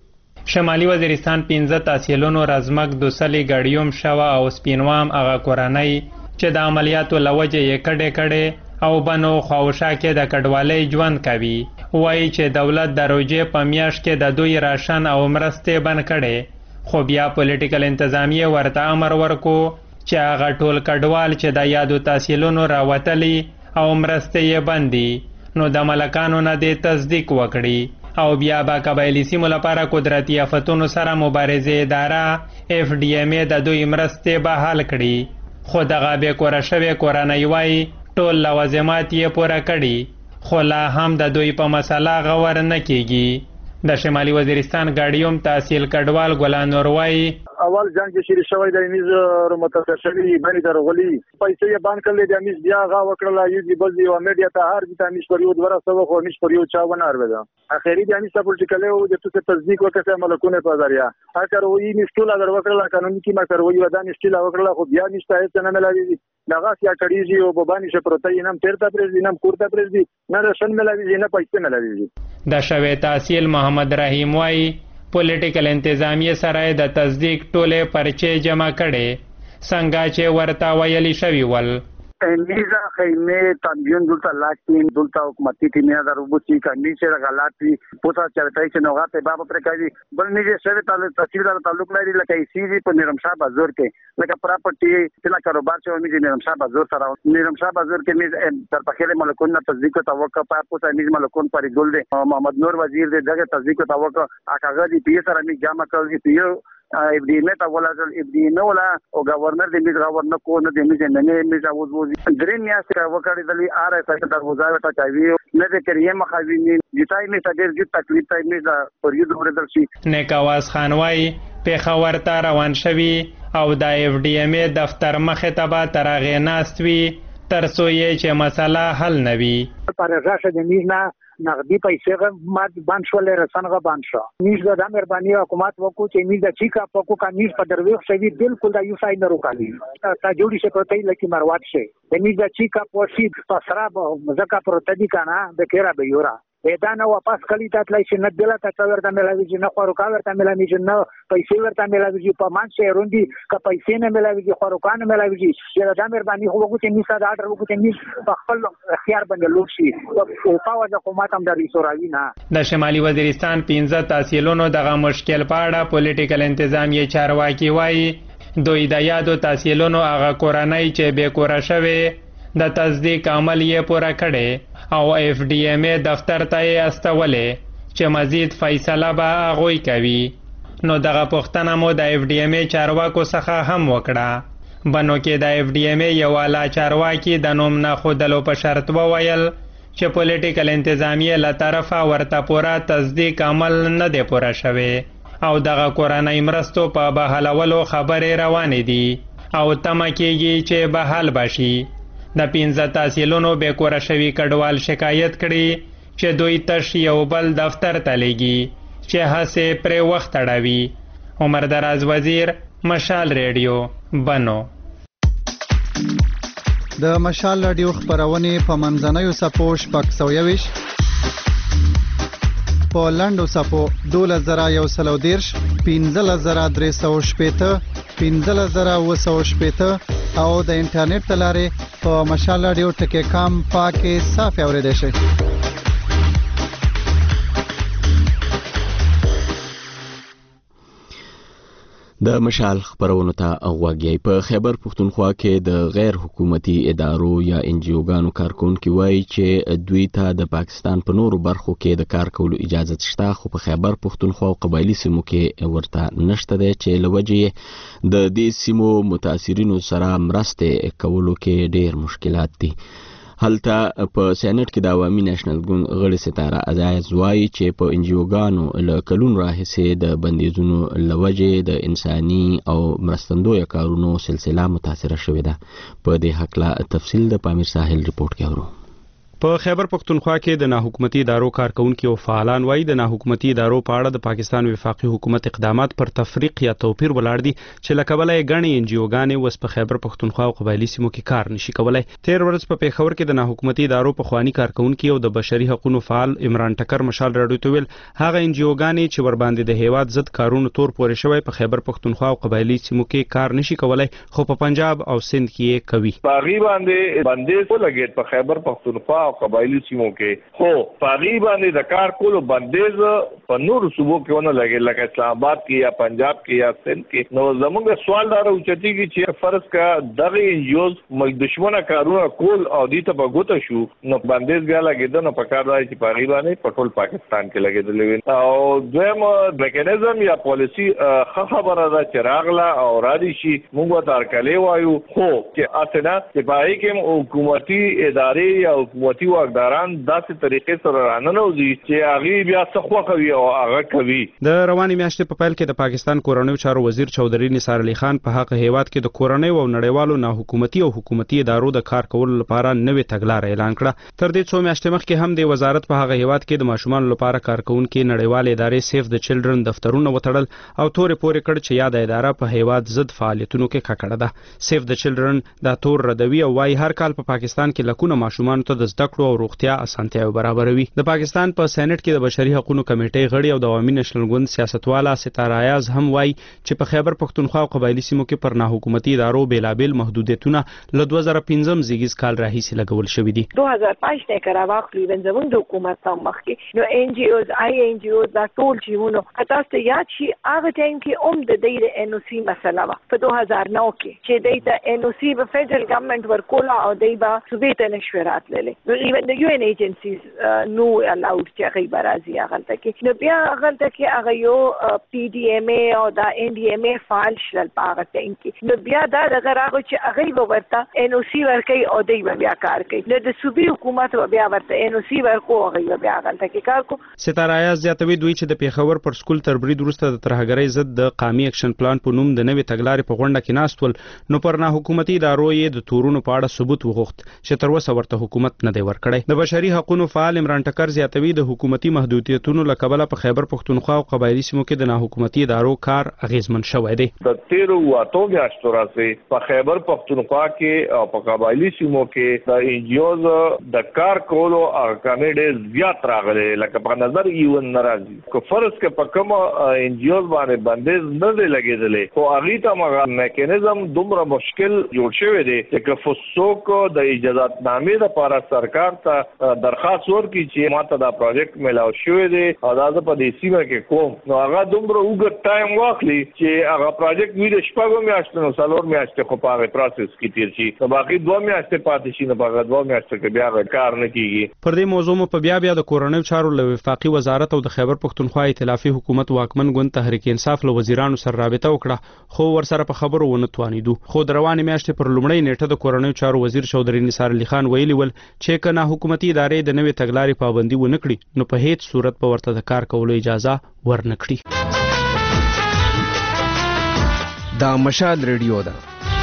Speaker 17: شمالي وزیرستان پنځه تحصیلونو رزمک دوسلي ګډیوم شوه او سپینوام هغه کورنۍ چې د عملیاتو له وجې یې کډې کډې او بنو خواوشا کې د کډوالۍ ژوند کوي. وایي چې دولت د روژې په میاشت کې د دوی راشن او مرستې بند کړې، خو بیا پولیټیکل انتظامیې ورته امر ورکو چې هغه ټول کډوال چې د یادو تحصیلونو راوتلي او مرستې یې بندي نو د ملکانو نه دې تصدیق وکړي او بیا به قبایلي سیمو لپاره قدرتي آفتونو سره مبارزې اداره اف ډي ام د دوی مرستې بحال کړي. خو دغه بې کوره شوې کورنۍ وایي ټول لوازمات یې پوره کړي خو لا هم د دوی په مسله غور نه کیږي. د شمالي وزیرستان ګاډیوم تحصیل کډوال ګلان نور وایي
Speaker 6: اول جنگ چې شری شوی د میز متفق شوی باندې درغلي پیسې یې باندې کړل د میز بیا غا وکړل یی بل یو میډیا ته هر د میز پر یو ورسره خو میز پر یو چا ونه اروي اخیری د میز پولیټیکل او د څه تصدیق وکړه ملکونه په ذریعہ اگر وی نشټول اگر وکړل قانوني کی ما کروي ودا نشټل وکړل خو بیا نشته هیڅ نه ملایي دغه سیا کړیږي او په باندې شپرته نام تیرته پرز نام کوړته پرز نه رسن ملایي نه پیسې ملایي.
Speaker 17: د شوی تحصیل محمد رحیم وایي پولیټیکل انتظامیه سره د تصدیق ټوله پرچې جمع کړي څنګه چې ورته ویلي شوی ول.
Speaker 18: میزا خیمه تنبیون دلتا لاکتین دلتا حکومتی تیمیا در روبوچی کنی چه غلاطی پوتا چرتای چه نوغات بابا پرکایی بل نیجه شوی تصویر دار تعلق لري لکه ایسی په نیرمشاه بازار کې لکه پراپرټي تلا کاروبار چې میجه نیرمشاه بازار سره نیرمشاه بازار کې میز تر پخېله ملکون نه تصدیق توقع په پوتا میز ملکون پر ګل دي محمد نور وزیر دغه تصدیق توقع اکاغه دي پی سره می جامع کړی پیو اف ډي ام ته ولا اف ډي نو ولا او گورنر دې میز گورنر کو نه دې میز نه نه میز اوس وو درې میاشتې وکړې دلی ار اس ته دروازه ته چاوي نه دې کریه مخاوي نه جتای می ته ډېر تکلیف تای می پر یو دوره درشي.
Speaker 17: نیکاواز خانوای پیښور ته روان شوی او د اف ډي ام دفتر مخه ته به ترغه ناستوي ترڅو یې چې مسله حل نوي.
Speaker 19: پر راشه د میز نه نقدي پیسې مات باندې شول رسنګه باندې شو میز د مهرباني حکومت وکړو چې میز د چیکا پکو کا میز په درويخ شوی بالکل د یو ساين نه روکالي تا جوړی شي پروتای لکه مروات شي د میز د چیکا پوسی پسرا مزکا پروتدي کانا د کیرا به یورا دا نه واپس کلی ته تلای شي نه دله ته ورته ملاوي چې نه خورو کا ورته ملاوي چې نه پیسې ورته ملاوي چې په مان شي روندي کا پیسې نه ملاوي چې خورو کا نه ملاوي چې دا مهرباني خو وګورئ چې میسا دا اډر وګورئ چې په خپل اختیار باندې لوټ شي او په وجه حکومت هم د ریسوراوی نه.
Speaker 17: د شمالي وزیرستان پنځه تحصیلونو دغه مشکل پاړه پولیټیکل انتظامیه چارواکي وایي دوی د یادو تحصیلونو هغه کورنۍ چې بې کوره شوې د تصدیق عمل یې پوره کړي او اف ډي ام دفتر ته یې استولې چې مزید فیصله به هغوی کوي. نو دغه پوښتنه مو د اف ډي ام چارواکو څخه هم وکړه. بنو کې د اف ډي ام یو اعلی چارواکي د نوم نه ښودلو په شرط وویل چې پولیټیکل انتظامیه له طرفه ورته پوره تصدیق عمل نه دی پوره شوی او دغه کورنۍ مرستو په بحالولو خبرې روانې دي او تمه کېږي چې بحال بشي. د پنځه تحصیلونو بې کوره شوي کډوال شکایت کړي چې دوی تش یو بل دفتر ته لیږي چې هسې پرې وخت اړوي. عمر دراز وزیر، مشال ریډیو، بنو.
Speaker 20: د مشال رادیو خبرونه په منځنوي سپو شپږ سوه یویشت په لاندو سپو دولس زره یو سل او دېرش پنځلس زره درې سوه شپېته پنځلس زره اوه سوه شپېته او د انټرنیټ له لارې په مشال رادیو ټکی کام پاکې صاف اورېدای شئ.
Speaker 1: د مشال خبرونو ته غوږی. په خیبر پښتونخوا کې د غیر حکومتي ادارو یا ان جی اوګانو کارکونکي وایي چې دوی ته د پاکستان په نورو برخو کې د کار کولو اجازه شته، خو په خیبر پښتونخوا او قبایلي سیمو کې ورته نشته دی چې له وجې د دې سیمو متاثرینو سره مرستې کولو کې ډېر مشکلات دي. هلته په سینټ کې د عوامي نېشنل ګوند غړي ستاره ازایز وایي چې په انجیوګانو له کلونو راهیسې د بندیزونو له وجې د انساني او مرستندویه کارونو سلسله متاثره شوې ده. په دې هکله تفصیل د پامیر ساحل ریپورت کې اورو.
Speaker 2: په خیبر پښتونخوا کې د ناحکومتي ادارو کارکونکو او فعالان وایي د ناحکومتي ادارو په اړه د پاکستان وفاقي حکومت اقدامات پر تفریق یا توپیر ولاړ دي چې لکه بلای غني ان جی اوګانې وس په خیبر پښتونخوا او قبایلی سیمو کې کار نشي کولای. تیر ورځ په پیښور کې د ناحکومتي ادارو په خواني کارکونکو او د بشري حقوقو فعال عمران ټکر مشال راډیو ته ویل هغه ان جی اوګانې چې ور باندې د هیواد ضد کارونو تور پورې شوی په خیبر پښتونخوا او قبایلی سیمو کې کار نشي کولای خو په پنجاب او سند کې کوي.
Speaker 21: باغی باندې باندې څه لګید په خیبر پښتونخوا او قبایلی سیمو کې خو پاغي باندې د کار کولو بندیز په نور صوبو کې ونه لګي لکه اسلام آباد کې یا پنجاب کې یا سند کې. نو زموږ سوال دا راوچتي چې فرض کا دغه انجوز مل دشمنه کارونه کول او دې ته بغوته شو نو بندیز بیا لګیدل نو په کار راځي چې پاغي باندې پټول پاکستان کې لګیدل او دویم میکانیزم یا پالیسی خبره ده چې راغله او را دي شي موږ ته ارکلې وایو خو چې اسنه چې پای کې حکومتي ادارې یا حکومتي واکداران داسې طریقې سره راننوځي چې هغه بیا څه خوښوي او هغه کوي.
Speaker 2: د رواني میاشتې په پیل کې د پاکستان کورنیو چارو وزیر چودري نثار علي خان په حق هیواد کې د کورنیو او نړیوالو ناحکومتي او حکومتي ادارو د کار کولو لپاره نوې تګلارې اعلان کړه. تر دې څو میاشتې مخکې هم د وزارت په هغه هیواد کې د ماشومان لپاره کارکونکو نړیوال ادارې سیف د چلډرن دفترونه وتړل او تورې پورې کړ چې یاد اداره په هیواد ضد فعالیتونو کې ککړه ده. سیف د چلډرن دا تور ردوي او وايي هر کال په پاکستان کې لکونه ماشومان ته د زده کړو او روغتیا اسانتیاوې برابروي. د پاکستان په سېنات کې د بشري حقوقو کمیټې غړي او د عوامي نېشنل ګوند سیاستواله ستاره ایاز هم وايي چې په خیبر پښتونخوا او قبایلی سیمو کې پر ناحکومتي ادارو بیلابل محدودیتونه له دوه زره پنځم زیږیز کال راهیسې لګول شوي دي.
Speaker 22: دوه زره پنځه نه کراواخلی زموږ د حکومت هم مخکې نو ان جی اوز آی ان جی اوز دا ټول چې ونه تاسو یاد شي هغه ټایم کې اوم د دې د ان او سی مسله وا په دوه زره نو کې چې د ته ان او سی په فدرال ګورنمنت ورکولا او دای با صوبې ته نشورات للې نو ایون د یو ان ایجنسیز نو الاود چې هغه برازي هغه کې نو بیا هغه کې هغه یو پی ډی ایم ای او دا ان ډی ایم ای فعال شل پاغه ټایم کې نو بیا دا دغه راغو چې هغه ورته ان او سی ورکي او دای بیا کار کوي نو د صوبې حکومت بیا ورته ان او سی ورکو هغه بیا هغه کې کار کو.
Speaker 2: ستاره ایاز زیاتوي دوی چې د پیښور پر سکول تربرید وروسته د ترهګرۍ ضد د قامي اکشن پلان په نوم د نوې تګلارې په غونډه کې ناستول نو پر نه حکومتي ادارو یې د تورونو په اړه ثبوت وغوښت چې تر اوسه ورته حکومت نه دی ورکړی. د بشري حقوقو فعال عمران ټکر زیاتوي د حکومتي محدودیتونو له کبله په خیبر پښتونخوا او قبایلی سیمو کې د نه حکومتي ادارو کار اغیزمن شوی دی.
Speaker 21: د تیرو واتو میاشتو راځي په خیبر پښتونخوا کې او په قبایلی سیمو کې د ان جی اوز د کار کولو ارقام ډېر زیات راغلي لکه په نظر ایون ناراضي کو فرض کې په کوم ان جی اوز باندې بندیز نه دی لګیدلې خو هغه ته مغه میکانیزم دومره مشکل جوړ شوی دی چې فسوک د اجازت نامې لپاره سرکار ته درخواست ورکړي چې ماته دا پروجیکټ ملاو شوی دی او دا په دې سیمه کې کوم نو هغه دومره وګ ټایم واخلي چې هغه پروجیکټ ویل شپږو میاشتو نو څلور میاشتې خو په پروسس کې تیر شي نو باقي دوه میاشتې پاتې شي نو هغه دوه میاشتې کې بیا کار نه کیږي.
Speaker 2: پر دې موضوع مو په بیا بیا د کورنیو چارو له وفاقي وزارت او د خیبر پښتونخوا ائتلافي حکومت واکمن ګوند تحریک انصاف له وزیرانو سره رابطه وکړه خو ورسره په خبرو ونه توانیدو. خو د روانې میاشتې پر لومړۍ نیټه د کورنیو چارو وزیر چودري نثار علي خان ویلي ول چې کنه حکومتي ادارې د نوې تګلارې پابندي ونه کړي نو په هیڅ صورت به ورته د کار کولو اجازه ورنکړي.
Speaker 11: دا مشال ریډیو ده.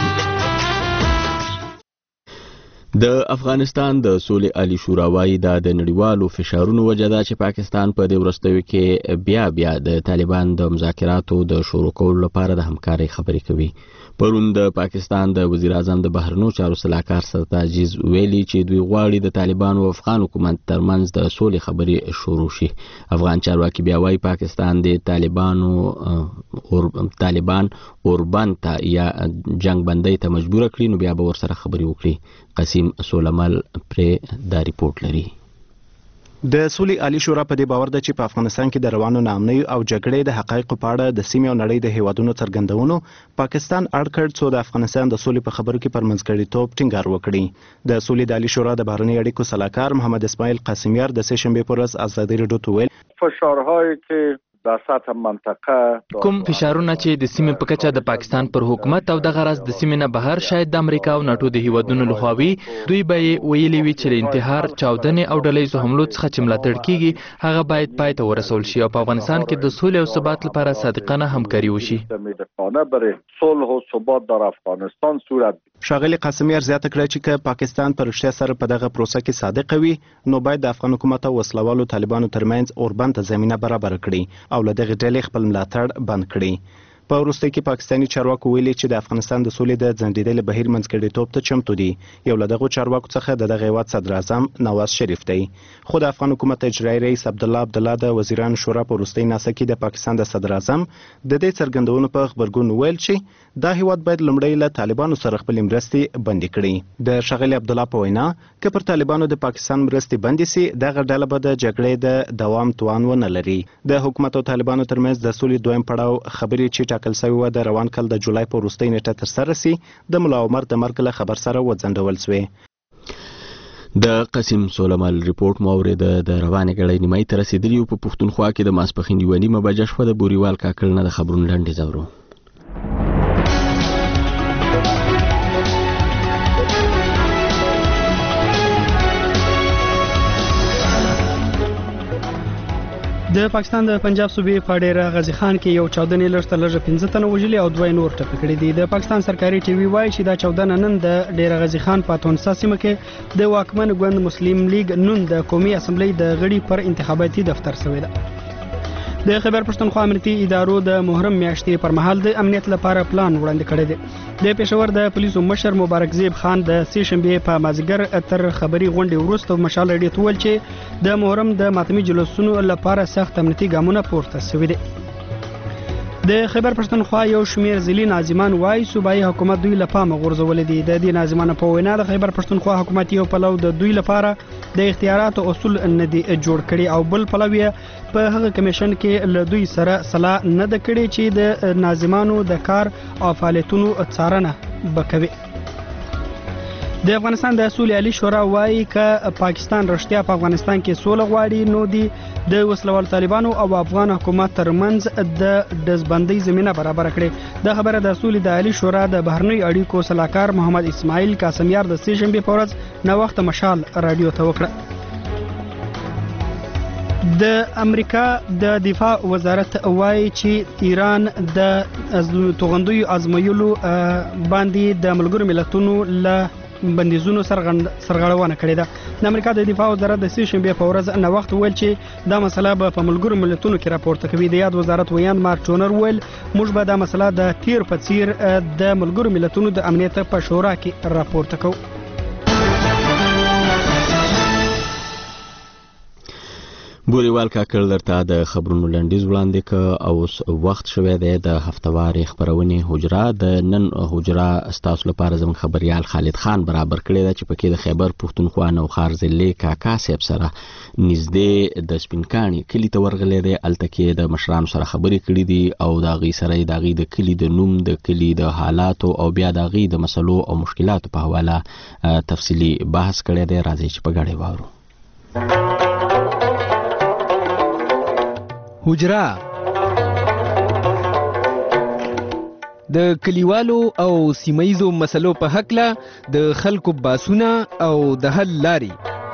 Speaker 1: د افغانستان د سولې عالی شورا وايي دا د نړیوالو فشارونو وجه ده چې پاکستان په دې وروستیو کې بیا بیا د طالبان د مذاکراتو د شروع کولو لپاره د همکارۍ خبرې کوي. پرون د پاکستان د وزیر اعظم د بهرنیو چارو سلاکار سرتاج عزیز ویلي چې دوی غواړي د طالبان او افغان حکومت ترمنځ د سولې خبرې شروع شي. افغان چارواکي بیا وايي پاکستان د طالبانو او طالبان اوربند ته یا جنگ بندۍ ته مجبور کړي نو بیا به ورسره خبرې وکړي. قسیم سولمل پر دا ریپورت لري.
Speaker 23: د سولې عالی شورا په دې باور ده چې په افغانستان کې د روانو ناامنۍ او جګړې د حقایقو په اړه د سیمې او نړۍ د هیوادونو څرګندونو پاکستان اړ کړ څو د افغانستان د سولې په خبرو کې پر منځګړیتوب ټینګار وکړي. د سولې د عالی شورا د بهرنۍ اړیکو سلاکار محمد اسماعیل قاسمیار د سه شنبه پر ورځ ازادي رادیو ته ویل
Speaker 24: فشارهایی که
Speaker 5: د ساته منطقه
Speaker 7: کوم فشارونه چې د سیمې په کچه د پاکستان پر حکومت او د غرض د سیمې نه بهر شاید د امریکا او ناتو د هیوادونو لخوا دوی به ویلي وي چې انتحار چاودنې او ډلهییزو حملو څخه چې ملاتړ کیږي هغه باید پای ته ورسول شي او په افغانستان کې د سولې او ثبات لپاره صادقانه همکاري وشي.
Speaker 5: صلح و ثبات در افغانستان صورت
Speaker 23: شاغلي قاسميار زیاته کړه چې که پاکستان پر رښتیا سره په دغه پروسه کې صادق وي نو باید د افغان حکومت او وسلوالو طالبانو ترمنځ اوربند ته زمينه برابر کړي او له دغه ډلې خپل ملاتړ بند کړي. په وروسته کې پاکستاني چارواکو ویلي چې د افغانستان د سولې د ځنډېدلو بهیر منځګړیتوب ته چمتو دي. یو له دغو چارواکو څخه د دغه هیواد صدر اعظم نواز شریف دی. خو د افغان حکومت اجرایي رئیس عبدالله عبدالله د وزیرانو شورا په وروستۍ ناسه کې د پاکستان د صدر اعظم د دې څرګندونو په خبرګون ویل چې دا هیواد باید لومړی له طالبانو سره خپلې مرستې بندي کړي. د ښاغلي عبدالله په وینا که پر طالبانو د پاکستان مرستې بندي سي دغه ډله به د جګړې د دوام توان ونه لري. د حکومت او طالبانو ترمنځ د سولې دویم پړاو خبرې چې ټاکل شوې وه د روان کال د جولای په وروستۍ نیټه ترسره سي د ملا عمر د مرګ له خبر سره وځنډول سوې.
Speaker 1: د قسم سولمال ریپورت مو اورېده. د روانې ګړۍ نیمایي ته رسېدلي په پښتونخوا کې د ماسپښین یوه نیمه بجه شوه. د بوریوال کاکړ نه د خبرونو لنډې ځورو.
Speaker 2: د پاکستان د پنجاب صوبې په ډیره غازی خان کې یو چاودنې لږ تر لږه پنځه تنه وژلي او دوه نور ټپي کړي دي. د پاکستان سرکاري ټي وي وایي چې دا چاودنه نن د ډیره غازی خان په تونسا سیمه کې د واکمن ګوند مسلم لیگ نون د قومي اسمبلی د غړي پر انتخاباتي دفتر شوې ده. د خیبر پښتونخوا امنیتي ادارو د محرم میاشتې پر مهال د امنیت لپاره پلان وړاندې کړی دی. د پېښور د پولیسو مشر مبارک زیب خان د سې شنبې په مازیګر تر خبري غونډې وروسته مشال راډیو ته وویل چې د محرم د ماتمي جلوسونو لپاره سخت امنیتي ګامونه پورته شوي دي. د خیبر پښتونخوا یو شمېر ځلي ناظمان وایي صوبایي حکومت دوی له پامه غورځولي دي. د دې ناظمانو په وینا د خیبر پښتونخوا حکومت یو پلو د دوی لپاره د اختیاراتو اصول نه دي جوړ کړي او بل پلو یې په هغه کمیشن کې له دوی سره صلاح نه ده کړې چې د ناظمانو د کار او فعالیتونو څارنه وکوي. د افغانستان د سولې عالی شورا وایي که پاکستان رښتیا په افغانستان کې سوله غواړي نو دی د وسلوال طالبانو او افغان حکومت ترمنځ د دزبندۍ زمینه برابر کړي. دا خبره د سولې د عالی شورا د بهرنی اړیکو سلاکار محمد اسماعیل قاسمیار د سې شنبې په ورځ نو وخت مشال رادیو ته وکړه. د امریکا د دفاع وزارت وایي چې ایران د توغندیو ازمایلو باندې د ملګرو ملتونو له بندیزونو سرغړونه کړې ده. د امریکا د دفاع وزارت د سې شنبې په ورځ نو وخت ویل چې دا مسله به په ملګرو ملتونو کې راپورته کوي. د یاد وزارت ویاند مارک ټونر ویل موږ به دا مسله د تیر په څیر د ملګرو ملتونو د امنیت په شورا کې راپورته کوو.
Speaker 1: بوریوال کاکړ درته د خبرونو لنډیز وړاندې که اوس وخت شوی دی د هفتوارې خپرونې حجره. د نن حجره ستاسو لپاره زموږ خبریال خالد خان برابر کړی ده چې پکې د خیبر پښتونخوا نوښار ضلع کاکا صاحب سره نږدې د سپینکاڼي کلي ته ورغلی دی. هلته کې د مشرانو سره خبرې کړي دي او د هغوی سره یې د هغوی د کلي د نوم د کلي د حالاتو او بیا د هغوی د مسلو او مشکلاتو په حواله تفصیلي بحث کړی دی. راځئ چې په ګډه واورو.
Speaker 11: حجره د کلیوالو او سیمایزو مسلو په حقله د خلکو باسونه او د حل لاري.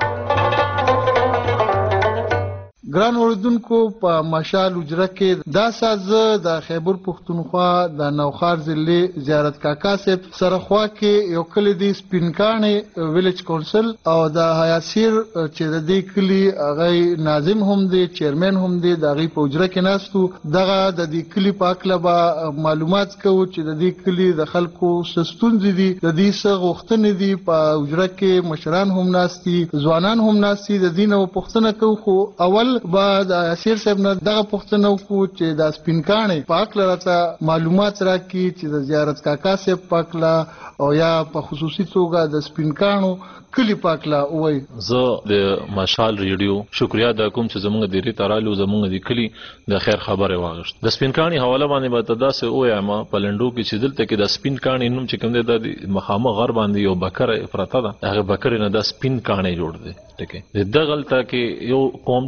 Speaker 12: ګران اوریدونکو په مشال حجره کې دا ساز د خیبر پښتونخوا د نوښار ضلع زیارت کاکا صاحب سره خوا کې یو کلی دی سپینکاڼي ویلیج کونسل او د حیاسیر چې د دې کلی هغه ناظم هم دی چیرمن هم دی د هغې په حجره کې ناستو. دغه د دې کلي په هکله به معلومات کوو چې د دې کلي د خلکو څه ستونزې دي، د دې څه غوښتنې دي. په حجره کې مشران هم ناست دي، ځوانان هم ناست دي. د دې نه به پوښتنه کوو، خو اول به د اسیر صاحب نه دغه پوښتنه وکړو چې د سپینکاڼي په هکله راته معلومات راکړي چې د زیارت کاکا صاحب په هکله او یا په خصوصي توګه د سپینکاڼو کلی په هکله ووایي.
Speaker 8: زه د مشال ریډیو شکریا ادا کوم چې زموږ د ریت رالو زموږ د کلي د خیر خبره واغشت. د سپینکاڼي حواله باندې به ته داسې ووایم په لنډو کې چې دلته کې د سپینکاڼي نوم چې کوم دی د مخامخ غر باندې یو بکره پرته ده، هغه بکرې نه د سپینکاڼي جوړ دی. ټکي د دغلته کې یو قوم چې کوم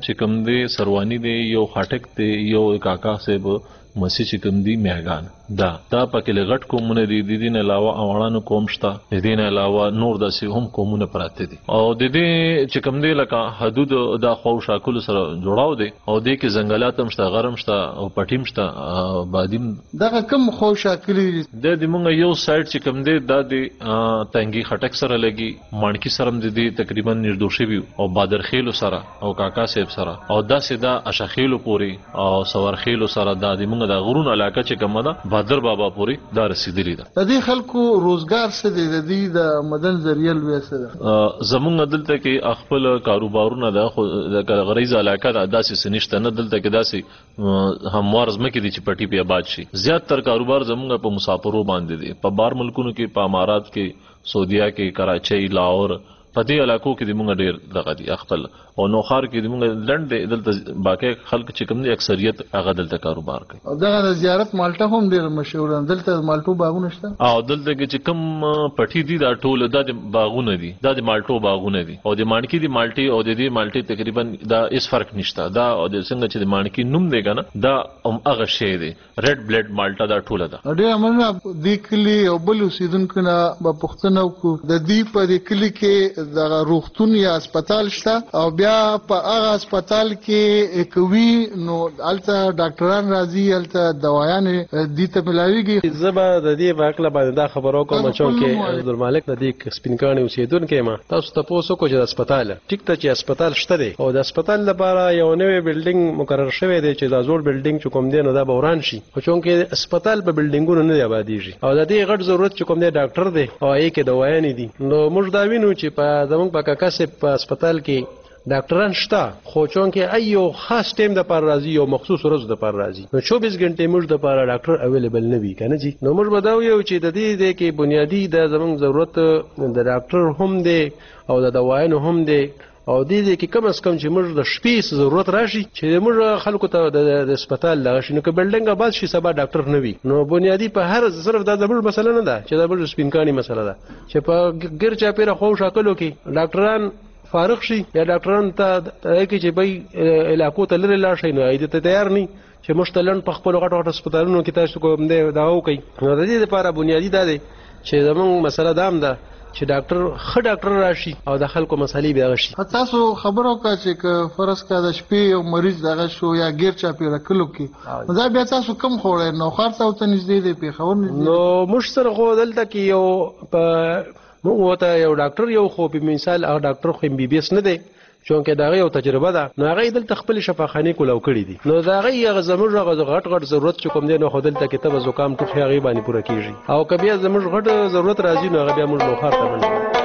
Speaker 8: کوم دی سروانی دی یو خاټک دی یو کاکا صاحب مسی چې کوم دی میاګان دا دا پکې لغټ کومونه دي د دې نه علاوه اوړانو قوم شته د دې نه علاوه نور داسې هم قومونه پراته دي او د دې چې کوم دی لکه حدود دا خو شاکل سره جوړاو دي او د کې ځنګلات هم شته غرم شته او پټیم شته بادیم
Speaker 12: دغه کوم خو شاکل دي
Speaker 8: د دې مونږ یو سایت چې کوم دی دا د تنګي خټک سره لګي مانکی سره د دې تقریبا نردوشي وي او بادرخیلو سره او کاکا صاحب سره او دا سیدا اشخیلو پوری او سورخیلو سره دا د مونږ د غرون علاقه چې کومه ده بادر بابا پوری دا رسیدلی ده
Speaker 12: د دې خلکو روزګار څه دی د دې د مدن ذریعہ لوي څه ده
Speaker 8: زمونږ دلته کې خپل کاروبارونه ده خو د غریزه علاقه ده داسې سنشته نه دلته کې داسې هموار زمکه دي چې پټي په آباد شي زیات تر کاروبار زمونږ په مسافرو باندې دي په بار ملکونو کې په امارات کې سعودیا کې کراچۍ لاهور په دې علاقو کې د مونږ ډېر دغه دي خپل او نوخار کې د مونږ لند دلته باقي خلک چې کوم دي اکثریت هغه دلته کاروبار کوي
Speaker 12: او دغه د زیارت مالټه هم ډېر مشهور ده دلته مالټو باغونه شته
Speaker 8: او دلته کې چې کوم پټي دي دا ټول د باغونه دي دا د مالټو باغونه دي او د مانکی دي مالټي او د دې مالټي تقریبا دا اس فرق نشته دا او د څنګه چې د مانکی نوم دی کنه دا هم هغه شی دی ریډ بلډ مالټا دا ټوله ده
Speaker 12: ډېر مننه د کلی او بل اوسیدونکو نه په پښتنه کو د دې په کلی کې د روغتون یا هسپتال شته او بیا په هغه هسپتال کې کوي نو الته ډاکټران راځي الته دوايان دي ته ملاويږي
Speaker 3: زبا د دې واقعه باندې دا خبرو کوم چې عبدالمالک د دې سپینکانی اوسیدونکو ما تاسو ته پوسو کو چې هسپتال ټیک ته چې هسپتال شته دی او د هسپتال لپاره یو نوې بلډینګ مقرر شوی دی چې دا زوړ بلډینګ چې کوم دی نو دا بوران شي خو چونکې هسپتال په بلډینګونو نه آبادیږي او د دې غټ ضرورت چې کوم دی ډاکټر دی او یې کې دوايان دي نو موږ دا وینو چې په زموږ په کاکا سپ په هسپتال کې ډاکټران شته خو چونکې ایو خاص ټیم د پر راځي او مخصوص ورځ د پر راځي نو چوبیس غنټې موږ د پر ډاکټر اویلیبل نه وي کنه جی نو موږ بداو یو چې د دې د کې بنیادی د زموږ ضرورت د ډاکټر هم دی او د دوايانو هم دی او دې دې کې کم از کم چې موږ د شپې ضرورت راشي چې موږ خلکو ته د هسپتال لا شي نو که بلډینګ آباد شي سبا ډاکټر نه وي نو بنیادی په هر صرف دا زموږ مسله نه ده چې دا موږ سپینکانی مسله ده چې په ګر چا پیره خو شاکلو کې ډاکټران فارغ شي یا ډاکټران ته کې چې به علاقو ته لري لا شي نو ایدته ته تیار نه چې مشتلن په خپل غټ غټ هسپتالونو کې تاسو کوم دی دا وکي نو د دې لپاره بنیادی دا دی چې زموږ مسله دام ده چې ډاکټر خ ډاکټر راشي او د خلکو مسالې به غشي
Speaker 12: تاسو خبرو کا چې فرض کا د شپې یو مریض دغه شو یا غیر چا پیره کلو کې دا بیا تاسو کم خوړې نو خاصه او ته نږدې دی په خبر
Speaker 3: نو مشتر خو دلته کې یو په نو وته یو ډاکټر یو خو په مثال هغه ډاکټر خو ام بي بي اس نه دی چونکه دا یو تجربه ده نو هغه دلته خپل شفاخانه کولاو کړی دي نو دا هغه زموږ هغه غټ غټ ضرورت چې کوم دی نو خو دلته کې تب زکام ټوخي هغه باندې پوره کیږي او کبه زموږ غټ ضرورت راځي نو هغه بیا موږ لوخار ته منډو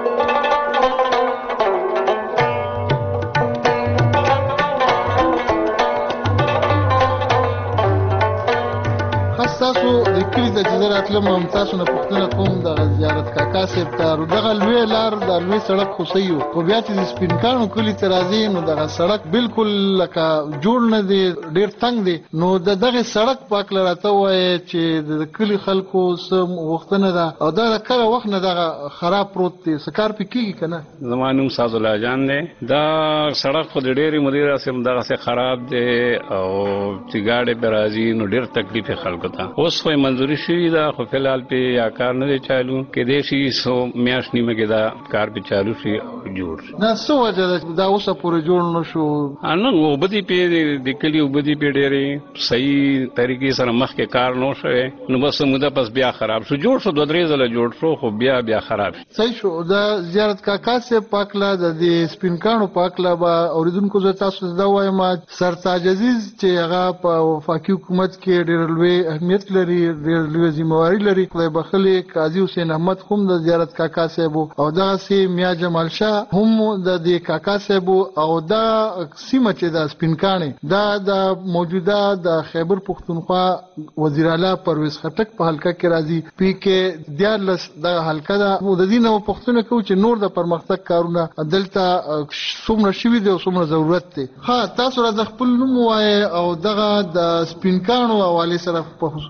Speaker 12: تاسو د کلی د جزیرات له ممتاز نه پښتنه کوم د زیارت کاکا سیب ته دغه لوی لار د لوی سړک خوسیو خو بیا چې سپینکانو کلی ته راځي نو دغه سړک بالکل لکه جوړ نه دی ډیر تنگ دی نو د دغه سړک پاک لراته وای چې د کلی خلکو سم وختنه ده او دا کله وخت نه دغه خراب پروت دی سکار پکېږي کنه
Speaker 9: زمانو ساز الله جان دی دا سړک خو ډېری مدیر سم دغه سه خراب دی او چې گاډي پر راځي نو ډیر تکلیف خلکو ته اوس خو منځوري شوی دا خو فلحال په یا کار نه چالو کې دې شي سو میاش نیمه کې دا کار په چالو شي جوړ
Speaker 12: دا څه وجه دا اوسه پورې جوړ نشو
Speaker 9: ان نو وبدي په د کلی وبدي په ډېرې صحیح طریقې سره مخ کې کار نو شوه نو بس مودا پس بیا خراب شو جوړ شو دوه درې ځله جوړ شو خو بیا بیا خراب
Speaker 12: صحیح شو دا زیارت کاکا سے پاکلا د دې سپینکانو پاکلا با اوریدونکو زه تاسو دا وایم سرتاج عزیز چې هغه په وفاقي حکومت کې ډېر لوی اهمیت لري ډېر لوی ذمہواری لري خدای بخلي قاضي حسین احمد کوم د زیارت کاکا صاحب او دا سي میا جمال شاه هم د دې کاکا صاحب او دا سیمه چې د سپینکانې دا د موجوده د خیبر پښتونخوا وزیر اعلی پرویز خټک په حلقه کې راځي پی کې دیارلس د حلقه دا د دینه پښتون کو چې نور د پرمختګ کارونه دلته څومره شوي دي او څومره ضرورت دی ها تاسو را د خپل نوم وای او دغه د سپینکانو حواله سره په خصوص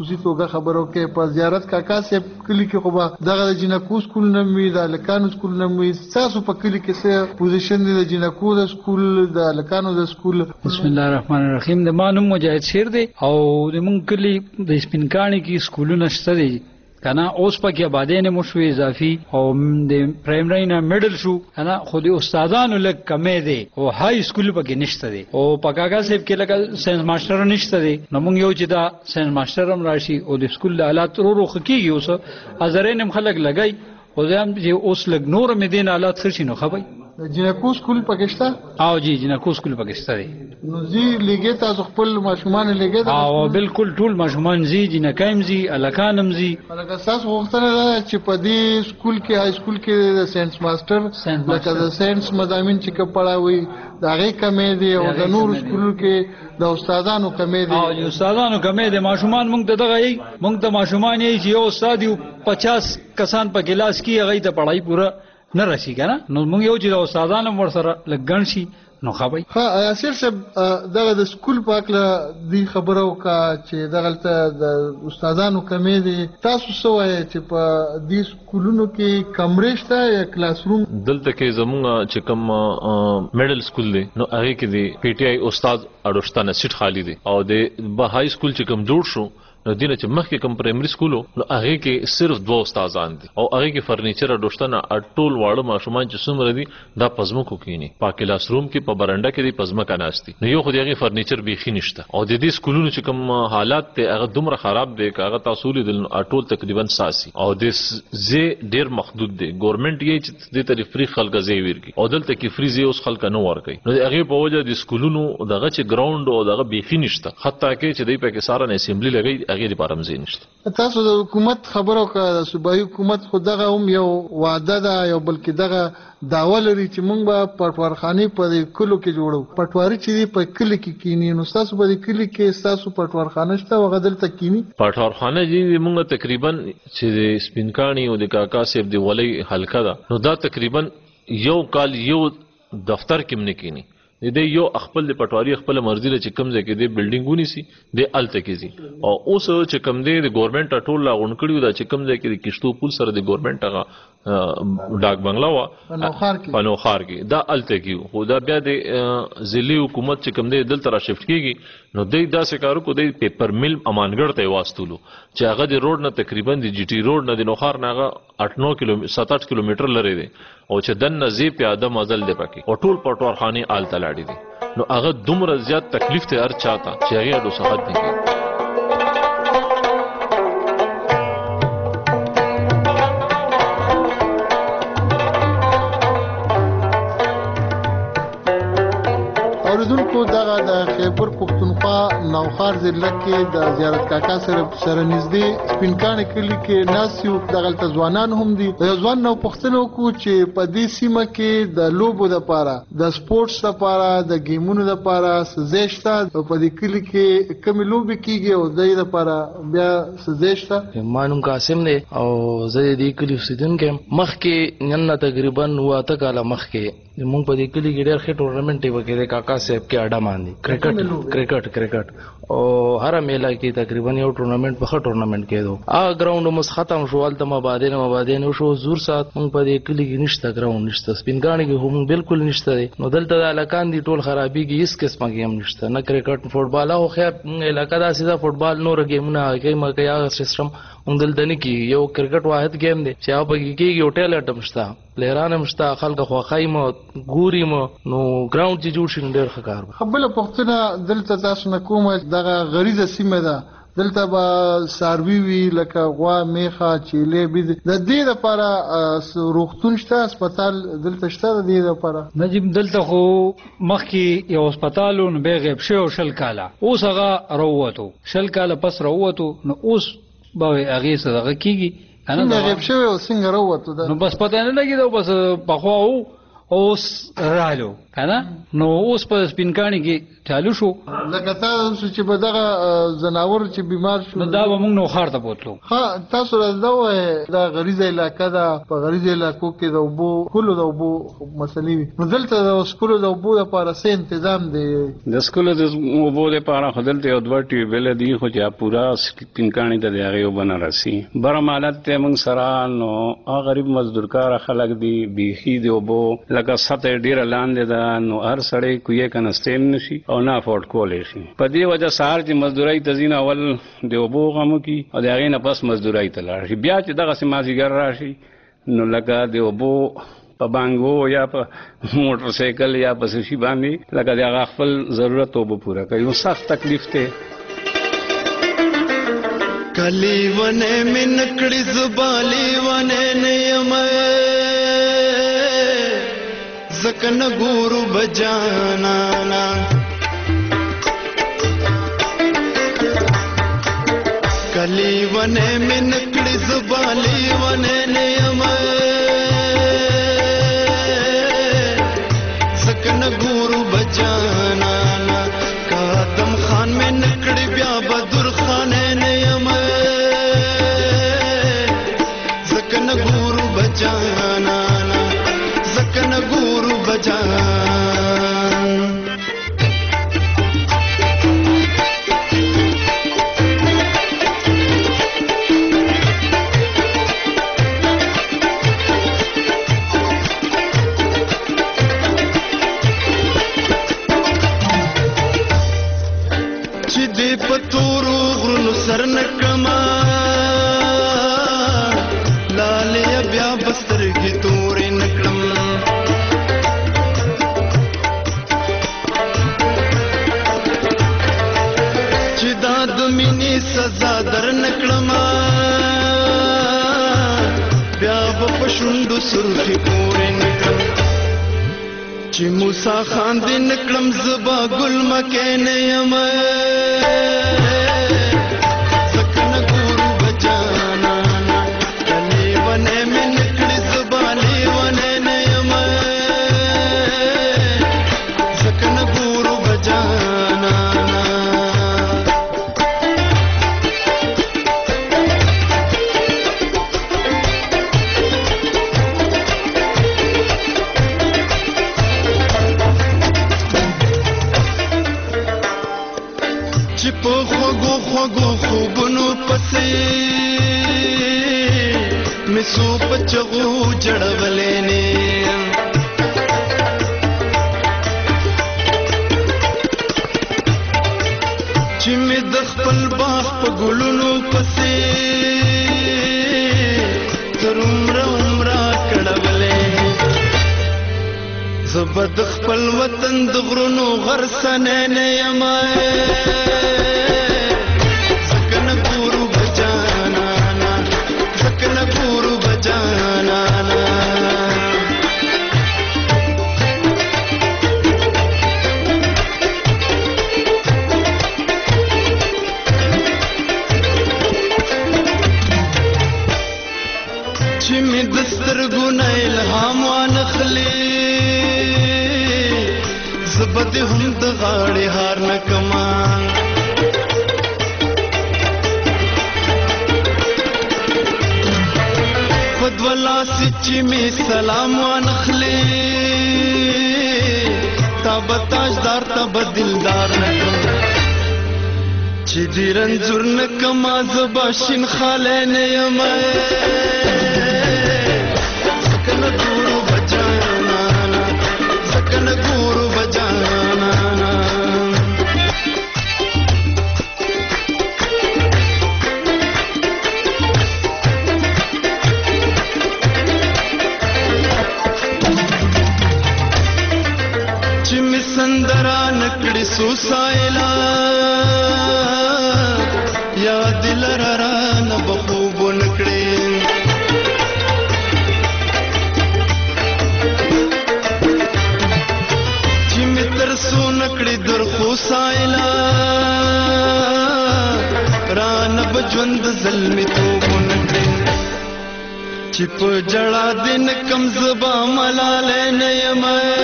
Speaker 12: خصوصي توګه خبرو کې په زیارت کاکا صاحب کلی کې خو به دغه د جنکو سکول نه وي د هلکانو سکول نه وي ستاسو په کلي کې څه پوزیشن دی د جنکو د سکول د هلکانو د سکول؟
Speaker 4: بسم الله الرحمن الرحیم. د ما نوم مجاهد شیر دی او د مونږ کلي د سپینکاڼي کې سکولونه شته دي کنه. اوس پکې آبادی نه مشوي اضافي او د پرایمري نه میډل شو کنه. خو د استادانو لږ کمې دي او های سکول پکې نشته دي او پکاګه صاحب کې لکه ساينس ماستر نشته دي. نو موږ یو چې دا ساينس ماستر هم راشي او د سکول د حالات ورو ورو خکېږي. اوس ازرین هم خلک لګای او ځم چې اوس لګ نور مې دین حالات خرشي نو خبري
Speaker 12: د جنکو سکول پاکستان
Speaker 4: او جی جنکو سکول پاکستان دی.
Speaker 12: نو زی لګي تاسو خپل ماشومان لګي
Speaker 4: او بالکل ټول ماشومان زی جنکایم زی الکانم زی.
Speaker 12: لکه تاسو وختونه چې په دې سکول کې های سکول کې د ساينس ماستر لکه د ساينس مضامین چې کوم پڑھاوي دا غي کمې دي او د نور سکول کې د استادانو کمې دي
Speaker 4: او د استادانو کمې دي. ماشومان موږ ته دغه یي موږ ته ماشومان یي چې یو استاد یو پچاس کسان په کلاس کې هغه ته پڑھائی پورا نه راشي کنه. نو موږ یو چې د استادانو ور سره لګن شي نو خبري.
Speaker 12: ها یاسر صاحب دغه د سکول پاکله دی خبرو کا چې دغه ته د استادانو کمې دي. تاسو څه وایي چې په دې سکولونو کې کمرې شته یا کلاس روم؟
Speaker 8: دلته کې زمونږ چې کوم میډل سکول دی نو هغه کې دی پی ټی آی استاد اډوشتانه سیټ خالی دی او د های سکول چې کوم جوړ شو نو دینه چې مخکې کوم پرایمري سکولو نو هغه کې صرف دوه استادان دي او هغه کې فرنیچر اډوشتنه ټول واړه ماشومان چې څومره دي دا پزمکو کینی په کلاس روم کې په برنده کې دي پزمکه ناشتي نو یو خو دغه فرنیچر بيخي نشته او د دې سکولونو چې کوم حالات ته هغه دومره خراب دي کاغه تاسو لیدل ټول تقریبا ساسي او د زی ډیر محدود دي. ګورنمنت یې چې د تری فری خلک زی ورګي او دلته کې فری زی اوس خلک نه ورګي نو هغه په وجه د سکولونو دغه چې ګراوند او دغه بيخي نشته حتی کې چې د پاکستان اسمبلی لګي هغه لپاره مزي نشته.
Speaker 12: تاسو د حکومت خبرو کړه د صوبایي حکومت خو دغه هم یو وعده ده یو بلکې دغه داوا لري چې موږ به پټوارخانه په کلو کې جوړو. پټواری چې په کلی کې کینی نو تاسو په کلی کې تاسو پټوارخانه شته وغدل تکینی
Speaker 8: پټوارخانه جی موږ تقریبا چې سپینکانی او د کاکا صاحب دی ولی حلقه ده نو دا تقریبا یو کال یو دفتر کې منه کینی د یو خپل د پټواری خپل مرزي له چې کم ځای کې د بلډینګونی سي د الته کې سي او اوس چې کم دی د ګورنمنت ټول لا غون کړیو دا چې کم ځای کې د کشتو پول سره د ګورنمنت هغه ډاک بنگلا وا پنو خار کې دا الته کې خو دا بیا د ضلعي حکومت چې کم دی دلته را شفت کیږي نو د داسې کارو کو د پیپر مل امانګړ ته واستولو چې هغه د روډ نه تقریبا د جی ټي روډ نه د نوخار نه هغه اټ نو کیلومتر سات اټ کیلومتر لري دی او چې دن نزی پیاده مزل دی پکې او ټول پټوارخانه آل تلاړي دي نو هغه دومره زیات تکلیف ته هر چاته چې هغه د صحت نه کوي.
Speaker 12: اوریدونکو دغه د خیبر پختونخوا نوخار ضلع کې د زیارت کاکا سره سره نږدې سپینکانې کلی کې ناسیو دغه ځوانان هم دي. د ځوان نو پښتنو کو چې په دې سیمه کې د لوبو لپاره د سپورتس لپاره د گیمونو لپاره سزېشته په دې کلی کې کوم لوبي کیږي او د دې لپاره بیا سزېشته.
Speaker 10: مانوم قاسم دی او زه دې کلی اوسیدونکو مخکې نن تقریبا واته کاله مخکې مونږ په دې کلی کې ډېر ښه ټورنمنټ وکړي کاکا صاحب کې اډه باندې کرکټ کرکټ کرکټ او هر میله کې تقریبا یو ټورنمنټ په ښه ټورنمنټ کېدو. هغه ګراوند مو ختم شو ولته مبادله مبادله شو زور سات مونږ په دې کلی کې نشته ګراوند نشته سپینګانی کې هم بالکل نشته نو دلته د الکان دي ټول خرابېږي هیڅ قسمه گیم نشته نه کرکټ فوټبال او خیر علاقه دا سیده فوټبال نور گیمونه کوي مګر یا سیستم هم دلته نه کی یو کرکټ واحد گیم دی چې هغه کې کېږي او ټیل اټم شته پلیران مشته خلک خو خایم ګوري مو نو ګراوند چې جوړ شي ډېر ښه کار
Speaker 12: خپل پښتنه دلته تاسو نه کومه دغه غریزه سیمه ده دلته به ساروي وی لکه غوا میخه چيله بيد د دې لپاره روغتون شته هسپتال دلته شته د دې لپاره
Speaker 4: نجيب دلته خو مخکې یو هسپتال نو به غیب شو شل کاله اوس هغه وروته شل کاله پس وروته نو اوس به هغه صدقه کیږي
Speaker 12: څنګه غیب شوی او څنګه وروته
Speaker 4: نو بس پته نه لګیدو بس په خو اوس رالو کنه نو اوس په سپینکانی کې چالو شو
Speaker 12: لکه تاسو چې په دغه زناور چې بیمار شو
Speaker 4: دا به موږ نو خار ته بوتلو
Speaker 12: ها تاسو راځو دا غریزه علاقه دا په غریزه علاقو کې د وبو کولو د وبو مسلې نو دلته د سکولو د وبو لپاره څه تنظیم دی
Speaker 9: د سکولو د وبو لپاره خدلته یو دوه ټي ویل دی خو چې پورا سپینکانی ته دی هغه بنا راسي برمالت ته موږ سره نو هغه غریب مزدورکار خلک دی بیخي دی وبو لکه سطح ډیر لاندې ده نو هر سړی کوی کنستیم نشي او نه افورد کولی شي په دې وجه سهار چې مزدوري تزین اول د وبو غمو کی او د هغې نه پس مزدوري ته لاړ شي بیا چې دغسې مازدیګر راشي نو لکه د وبو په بانګو یا په موټر سایکل یا په څه شي باندې لکه د هغه خپل ضرورت وبو پوره کوي نو سخت تکلیف دی
Speaker 13: کلی ونه من کړي زبالي ونه نه یم زکن ګورو بجانا کلی ونه من کړي زبالي ونه نه یم زکن ګورو بجانا قدم خان من کړي بیا بدر خان نه یم زکن ګورو بجانا زکن ګورو بجان چې دې پتورو غرونو سر نکما لالې بیا بسترګې تورې نکړم سزا در نکړما بیا په شوندو سرخي پورې نکړم چې موسی خان دې نکړم زبا ګل مکه نه یم سکن ګورو بجانا کلی ونه مې نکړي زبالي ونه نه یم سکن ګورو بجانا خوږو خوبونو پسې مسو پچغو جړولې نه چې مې د خپل باغ په ګلونو پسې تر عمره عمره کړولې زه د خپل وطن د غرونو غرسنه نه یم چې مې د سترګو نه الهام وانخلي زه به دې هم د غاړې هار نه کما په دوه لاسې چې مې سلام وانخلي تا به تاجدار تا به دلدار نه کم چې دې رنځور نه کما زه به شین خالی نه یم ګورو بجانا زکن ګورو بجانا چې می سندرا نکړي سوسایلا یا دل را نه بخوب نکړي نکړي در خو سایلا ران بجوند ظلم تو نکړي چې په جړا دین کم زبا ملاله نه یم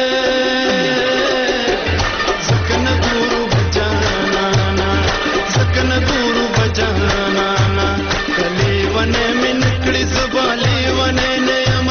Speaker 13: سکن ګورو بجانا سکن ګورو بجانا کلی ونه من کړي زبا لیونه نه یم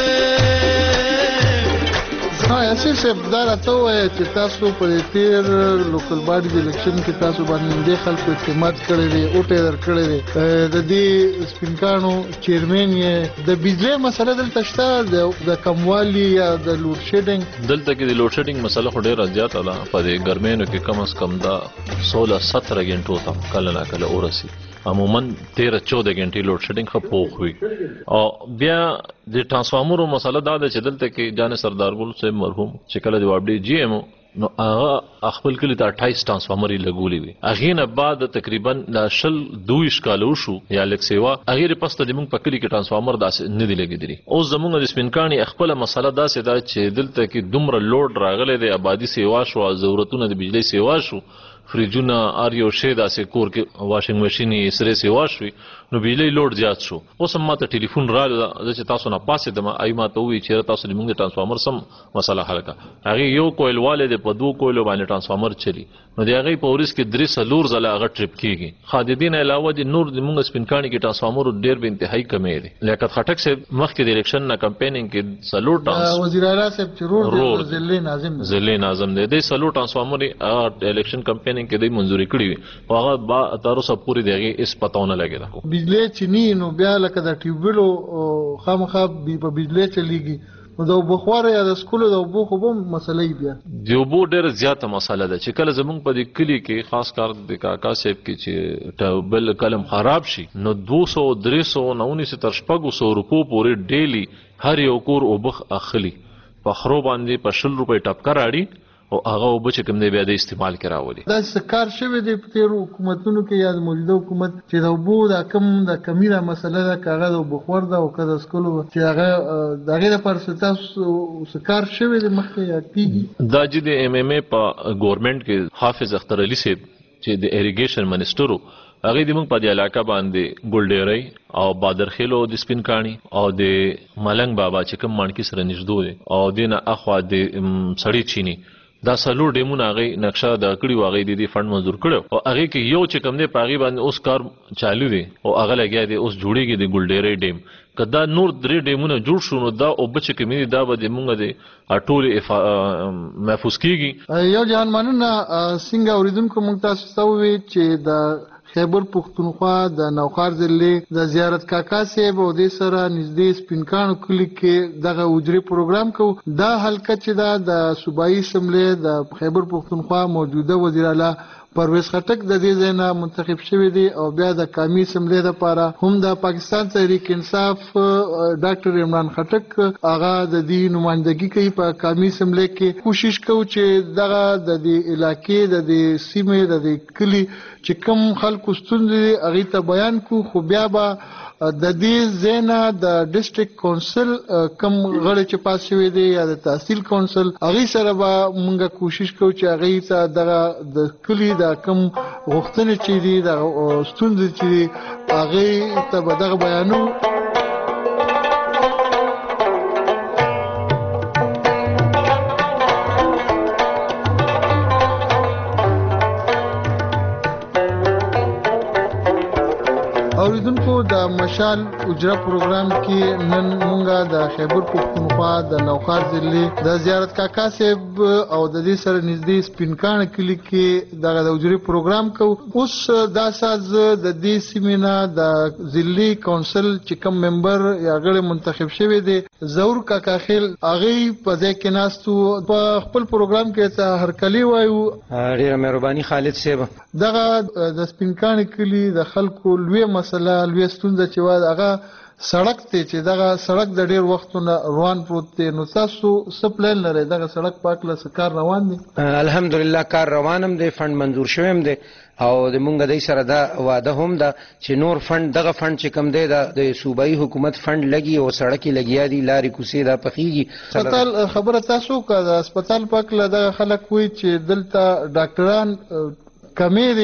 Speaker 12: اساس صاحب راته وایي چې تاسو په تیر لوکل باډي د الیکشن کې تاسو باندې د خلکو اعتماد کړی دی او ټیر کړی دی د دې سپینکانو چیرمن یې د بجلی مسله دلته شته د کموالي یا د لوډ شیډینګ
Speaker 8: دلته کې د لوډ شیډینګ مسله خو ډیره زیاته ده په دې ګرمینو کې کم از کم دا سولہ سترہ غنټو ته کله نه کله ورسي عموما تیرہ چودہ غنټې لوډ شیډینګ خو پوخ وي او بیا د ترانسفارمرو مسله دا ده چې دلته کې جان سردار ګل صاحب مرحوم چې کله د وابډي جی ایم نو هغه خپل کلی ته اٹھائیس ترانسفارمر لګولې وي هغه نه بعد تقریبا د شل دویش کالو شو یا لک سیوا هغه پسته د موږ په کلی کې ترانسفارمر داس نه دی لګیدلی او زموږ د سپینکانی خپل مسله دا سه دا چې دلته کې دومره لوډ راغله د آبادی سیوا شو ضرورتونه د بجلی سیوا شو فریجونه اریو شه داسې کور کې واشنګ ماشين یې سره سیوا شوي نو بجلی لوډ زیات شو اوس هم ماته ټلیفون راغله چې تاسو نه پاسې دم آی ما ته وی چې تاسو د موږ د ترانسفارمر سم مسله حل کا هغه یو کویل والے د پدو کویل باندې ترانسفارمر چلی نو دی هغه په ورس کې درې سلور زله هغه ټریپ کیږي خاددین علاوه د نور د موږ سپینکانی کې ترانسفارمر ډیر به انتهایی کمې دي لیاقت خټک سے مخکې د الیکشن نه کمپینینګ کې سلور ترانس
Speaker 12: وزیر اعلی صاحب چرور ضلع ناظم
Speaker 8: ضلع ناظم دی د سلور ترانسفارمر الیکشن کمپینینګ کې د منځوري کړی وي هغه با تر اوسه پوری دیږي اس پتاونه لګیدا
Speaker 12: بجلی چینی نو بیا لکه د ټیوبلو خامخا په بجلی چلیږي نو د بخوار یا د سکول د بو خو به مسلې بیا
Speaker 8: د بو ډېر زیاته مسله ده چې کله زمونږ په دې کلی کې خاص کار د کاکا صاحب کې چې ټیوبل کلم خراب شي نو دو سو درې سو نونیس تر شپږ سو روپو پورې ډیلی هر یو کور وبخ اخلي په خرو باندې په شل روپۍ ټپکه راړي او هغه وب چې کوم دی بیا د استعمال کراولي
Speaker 12: دا سکار شوی دی په تیر حکومتونو کې یا موجوده حکومت چې د بو د کم د کمیره مسله ده کاغذ او بخور ده او کده سکولو چې هغه دغه لپاره تاسو سکار شوی دی مخکې یا کیږي
Speaker 8: دا چې د ایم ایم ای په ګورنمنت کې حافظ اختر علي صاحب چې د اریګیشن منسټرو هغه د موږ په دې علاقه باندې ګلډيري او بادرخیلو د سپینکانی او د ملنګ بابا چې کوم مانکی سره نږدې دي او دینه اخوا د سړی چینی دا سلور ډیمونه هغه نقشه د کړي واغې د دې فند منزور کړو او هغه کې یو چې کم دی پاغي باندې اوس کار چالو دی او هغه لګیا دی اوس جوړیږي د ګلډيري ډیم کدا نور درې ډیمونه جوړ شو نو دا او بچ کې مې دا به د مونږ د ټول محفوظ کیږي
Speaker 12: یو جهان مننه څنګه اوریدونکو مونږ تاسو ته وی چې د خیبر پختونخوا د نوخار ضلع د زیارت کاکا صاحب او د سره نږدې سپینکانو کلی کې دغه وجري پروګرام کو دا حلقه چې دا د صوبایي اسمبلی د خیبر پختونخوا موجوده وزیر اعلی پرویز خټک د دې ځای نه منتخب شوی دی او بیا د قومي اسمبلی لپاره هم د پاکستان تحریک انصاف ډاکټر عمران خټک هغه د دې نمائندګي کوي په قومي اسمبلی کې کوشش کوي چې دغه د دې علاقې د دې سیمې د دې کلی چې کوم خلکو ستونزې هغه ته بیان کو خو بیا به د دې زینا د ډیسټریکټ کونسل کم غړي چې پاس شوی دی یا د تحصیل کونسل هغه سره به مونږه کوشش کوو چې هغه ته دغه د کلی د کم غوښتنې چې دي د ستونزې چې هغه ته به دغه بیانو اوریدونکو د مشال اجرا پروګرام کې نن مونږه د خیبر پختونخوا د نوخار ضلع د زیارت کاکا صاحب او د دې سره نږدې سپینکان کلی کې دغه د اجرا پروګرام کو اوس دا ساز د دې سیمینه د ضلع کونسل چې کوم ممبر یا غړي منتخب شوی دی زور کاکا خیل اغه په ځای کې ناستو په خپل پروګرام کې ته هرکلی وایو
Speaker 14: ډیره مهرباني خالد صاحب
Speaker 12: دغه د سپینکان کلی د خلکو لوی مسله لوی ستونزه چې وا هغه سړک ته چې دغه سړک د ډیر وختونه روان پروت دی نو تاسو سپلن لري دغه سړک پاکله سکار روان دي
Speaker 14: الحمدلله کار روانم دی فند منظور شوم دی او د مونږ د سره دا واده هم ده چې نور فند دغه فند چې کم دی د صوبایي حکومت فند لګي او سړکې لګیا دي لارې کوڅې دا پخېږي
Speaker 12: هسپتال خبره تاسو کا د هسپتال پاکله دغه خلک وایي چې دلته ډاکټران کمې دي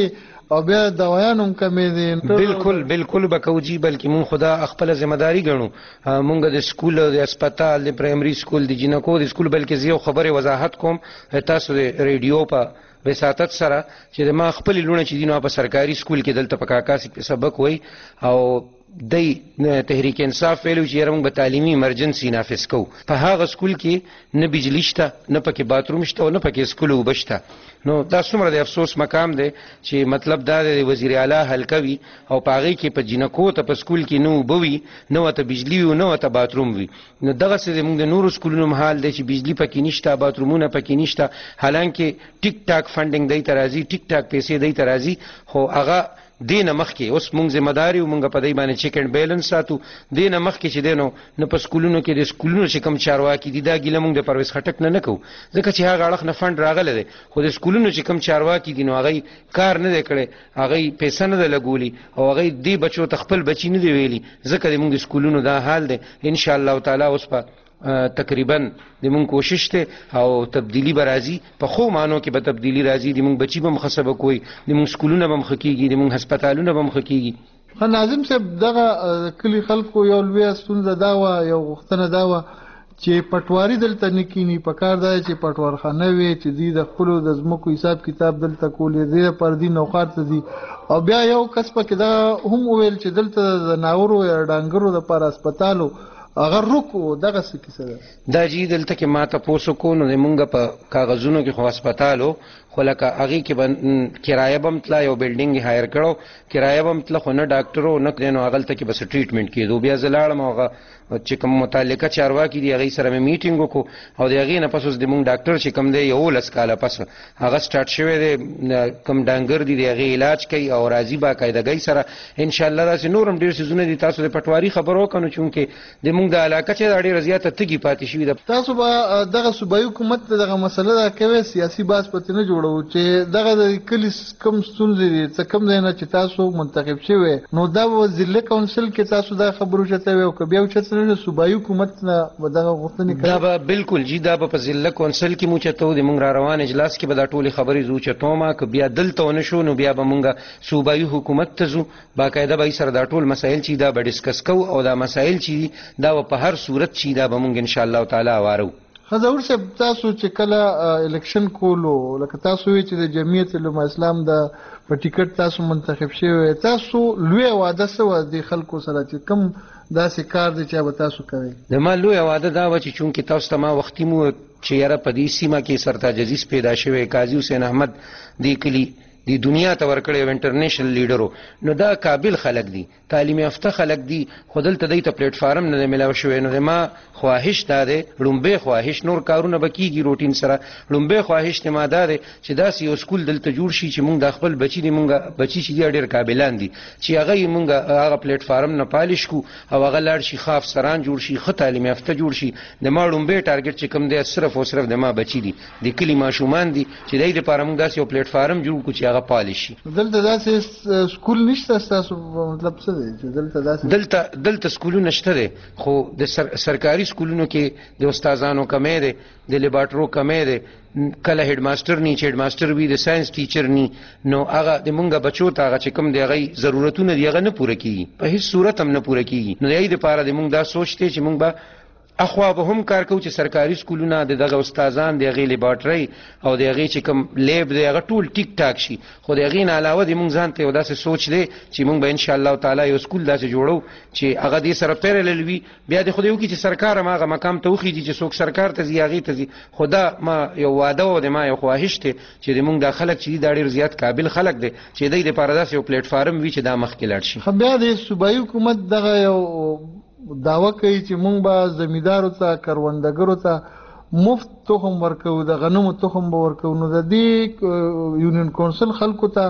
Speaker 12: او بیا دوايان هم کمې دي.
Speaker 14: بالکل بالکل بکوجي بلکې مون خدا خپل ذمہ داری ګڼو. مونږ د سکول د هسپتال د پرایمري سکول د جنکو د سکول بلکې زه خبره وضاحت کوم تاسو د ریډیو په وساتت سره چې ما خپل لونه چې دینو په سرکاري سکول کې دلته په کاکاسي سبق وای او دای تحریک انصاف ویلو چې موږ به تعلیمي ایمرجنسي نافذ کوو. په هغه سکول کې نه بجلی شته، نه پکې باتروم شته او نه پکې سکول وبشته. نو دا څومره د افسوس مقام دی چې مطلب دا د وزیر اعلی حل کوي او په هغې کې په جنکو ته په سکول کې نه اوبه وي، نه ورته بجلي وي، نه ورته باتروم وي. نو دغسې زموږ د نورو سکولونو حال دی چې بجلي پکې نشته، باترومونه پکې نشته، حالانکې ټیک ټاک فنډینګ دی ته راځي، ټیک ټاک پیسې دی ته راځي، خو هغه دینه مخکې اوس مونږ ذمہ داری او مونږ په دې باندې چیک اینډ بیلنس ساتو. دینه مخکې چې دینو نه په سکولونو کې د سکولونو چې کم چارواکي دي دا ګیله مونږ د پرویز خټک نه نه کوو، ځکه چې هغه اړخ نه فنډ راغلی دی، خو د سکولونو چې کم چارواکي دي نو هغوی کار نه دی کړی، هغوی پیسه نه ده لګولي او هغوی دې بچو ته خپل بچي نه دی ویلي، ځکه د مونږ د سکولونو دا حال دی. انشاءالله تعالی اوس په تقریبا د مونږ کوشش ته او تبدیلی به راځي، په خو معنو کې به تبدیلی راځي، د مونږ بچي به مخ سبق کوي، د مونږ سکولونه به مخ کېږي، د مونږ هسپتالونه به مخ کېږي.
Speaker 12: ناظم صاحب دغه کلی خلکو یو لویه ستونزه دا وه، یو غوښتنه دا وه چې پټواري دلته نه کینی. په کار دا چې پټوارخانه وي چې دوی د خپلو د ځمکو حساب کتاب دلته کولې، دې لپاره دوی نوښار ته ځي. او بیا یو کس پکې دا هم وویل چې دلته د ناورو یا ډانګرو دپاره هسپتالو اگر رکو دغه څه کیسه ده.
Speaker 14: دا جی دلته کې ما تاسو کو نو مونږ په کاغذونو کې خو هسپتالو خو لکه هغې کې به کرایه به هم تله، یو بلډینګ یې هایر کړو، کرایه به هم تله، خو نه ډاکټرو نه نو هغلته کې بس ټریټمنټ کېدو. بیا زه لاړم هغه چې کوم متعلقه چارواکي دي هغې سره مې میټینګ وکړو او د هغې نه پس اوس زموږ ډاکټر چې کوم دی یولس کاله پس هغه سټارټ شوی دی، کوم ډانګر دي د هغې علاج کوي او راځي باقاعدګۍ سره. انشاءالله داسې نور هم ډېر څیزونه دي. تاسو د پټواري خبر وکړو نو چونکې د مونږ د علاقه چې دا ډېره زیاته تږي پاتې شوي ده.
Speaker 12: تاسو به دغه صوبایي حکومت ته دغه مسله دا کوئ سیاسي بحث پکې نه جوړوو چې دغه د کلي کوم ستونزې دي څه کوم ځای نه چې تاسو منتخب شوی نو دا به ضلع کونسل کې تاسو دا خبر اوچتوئ او که بیا اوچته نه صوبایي حکومت نه به دغه غوښتنې کوي؟
Speaker 14: دا به بالکل جي دا به په ضلع کونسل کې مو اوچتو. د مونږ را روان اجلاس کې به دا ټولې خبرې زه اوچتوم. که بیا دلته ونه شو نو بیا به مونږ صوبایي حکومت ته ځو، باقاعده به یې سره دا ټول مسایل چې دا به ډسکس کوو او دا مسایل چې دي دا به په هر صورت چې دا به مونږ انشاءالله تعالی وارو.
Speaker 12: حضور صاحب تاسو چې کله الیکشن کولو لکه تاسو وی چې د جمعیت علماء اسلام د په ټیکټ تاسو منتخب شوی، تاسو لویه وعده څه وه د خلکو سره چې کوم داسې کار دی چې به تاسو کوئ؟
Speaker 14: د ما لویه وعده دا وه چې چونکې تاسو ته ما وختي مو چې یاره په دې سیمه کې سرتاج عزیز پیدا شوی، قاضي حسین احمد دې کلي دی دنیا ته ورکړی او انټرنیشنل لیډرو، نو دا قابل خلک دي، تعلیم یافته خلک دي، خو دلته دی ته پلیټ فارم نه دی میلاو شوی. نو ما خواهش دا دی، لومبی خواهش، نور کارونه به کېږي روټین سره، لومبی خواهش دی ما دا دی چې داسې یو سکول دلته جوړ شي چې مونږ د خپل بچي دي، مونږ بچي چې دي ډېر قابلان دي چې هغه یې مونږ هغه پلیټ فارم نه پالش کو او هغه لاړ شي ښه افسران جوړ شي، ښه تعلیم یافته جوړ شي. د ما لومبی ټارګټ چې کوم دی صرف او صرف د ما بچي دي، د کلي ماشومان دي چې دی دپاره مونږ داسې یو پلیټ فارم جوړ کړو چې هغه پالش شي.
Speaker 12: دلته داسې سکول نشته ستاسو مطلب څه دی چې دلته داسې
Speaker 14: دلته دلته سکولونه شته دی، خو د سر سرکاري سکولونو کې د استادانو کمی دی، د لیبارټرو کمی دی، کله هډ ماسټر نی چې هډ ماسټر وي، د ساينس ټیچر نی، نو هغه د مونږه بچو ته هغه چې کوم دی هغه ضرورتونه دی هغه نه پوره کیږي، په هیڅ صورت هم نه پوره کیږي. نو د دې لپاره د مونږ دا سوچ دی چې مونږ به اخوا به هم کار کوو چې سرکاري سکولونه د دغه استادان د هغې لیبارټرۍ او د هغې چې کوم لیب دی هغه ټول ټیک ټاک شي. خو د هغې نه علاوه د مونږ ځان ته یو داسې سوچ دی چې مونږ به انشاءالله تعالی یو سکول داسې جوړو چې هغه دې سره پیرلل وي. بیا د خدای وکړي چې سرکار هم هغه مقام ته وخیږي چې څوک سرکار ته ځي هغې ته ځي. خو دا ما یو واده و د ما یو خواهش دی چې د مونږ دا خلک چې دي دا ډېر زیات قابل خلک دی چې دوی دپاره داسې یو پلیټ فارم وي چې دا مخکې لاړ شي.
Speaker 12: بیا د صوبایي حکومت دغه یو دعوه کوي چې مونږ به زمیندارو ته کروندګرو ته مفت تخم ورکوو، د غنمو تخم به ورکوو. نو د دې یونین کونسل خلکو ته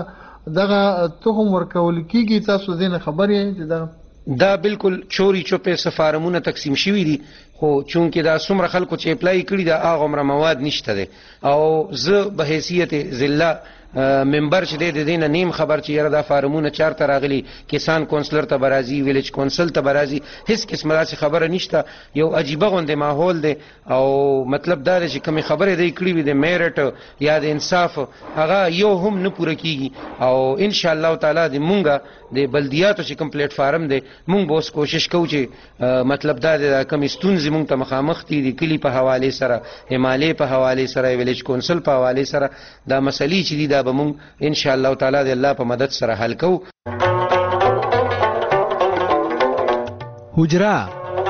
Speaker 12: دغه تخم ورکول کیږي، تاسو دې نه خبر یې چې دغه
Speaker 14: دا بالکل چوری چوپې سفارمونه تقسیم شوي دي، خو چونکې دا څومره خلکو چې اپلای کړي دا هغه عمره مواد نشته دی او زه به حیثیت ضلع ممبر چې دی د دې نه نیم خبر چې یاره دا فارمونه چارته راغلي کسان کونسلر ته به راځي ویلیج کونسل ته به راځي هېڅ قسمه داسې خبره نشته یو عجیبه غوندې ماحول دی او مطلب دا دی چې کومې خبرې دی کړي وي د میرټ یا د انصاف هغه یو هم نه پوره کیږي او ان شاء الله تعالی د مونږه د بلدیاتو چې کوم پلیټ فارم دی مونږ به اوس کوشش کوو چې مطلب دا دی کومې ستونزې مونږ ته مخامخ دي د کلي په حوالې سره همالې په حوالې سره ویلیج کونسل په حوالې سره دا مسلې چې دي دا به مونږ ان شاء الله تعالی د الله په مدد سره حل کوو.
Speaker 11: حجره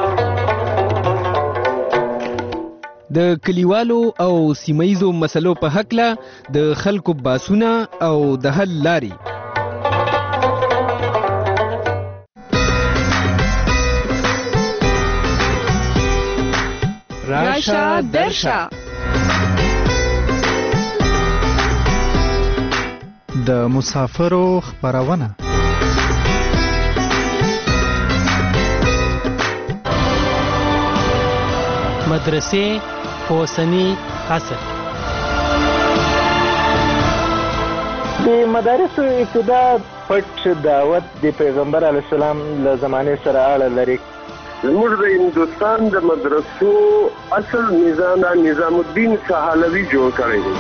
Speaker 11: د کلیوالو او سیمایزو مسلو په هکله د خلکو باسونه او د حل لارې.
Speaker 6: راشه درشه
Speaker 20: د مسافرو خبرونه
Speaker 6: مدرسې په اوسني عصر
Speaker 15: د مدارسو ابتدا پټ دعوت د پیغمبر علیه السلام له زمانې سره اړه لري.
Speaker 16: زموږ د هندوستان د مدرسو اصل نظام نظام الدین سهالوي جوړ کړی دی.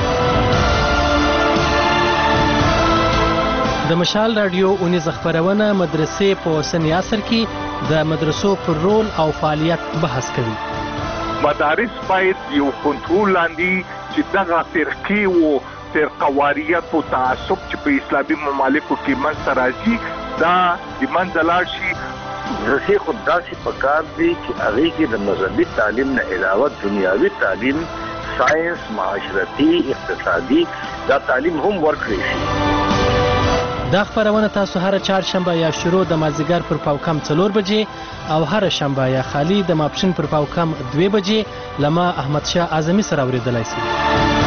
Speaker 6: د مشال رادیو اونیز خبرونه مدرسې په اوسني عصر کې د مدرسو پر رول او فعالیت بحث کوي.
Speaker 21: مدارس باید یو کنټرول لاندې چې دغه فرقې و فرقواریت او تعصب چې په اسلامي ممالکو کې منځته راځي دا د منځه لاړ شي.
Speaker 5: مدرسې خو داسې پکار دي چې هغې کې د مذهبي تعلیم نه علاوه دنیاوي تعلیم ساینس معاشرتي اقتصادي دا تعلیم هم ورکړی شي.
Speaker 6: دا خبرونه تاسو هر چهارشنبه یا شروع د مازدیګر پر پاوکم څلور بجې او هر شنبه یا خالی د ماپښین پر پاوکم دوه بجې لما احمد شاه اعظمي سره اوریدلای شئ.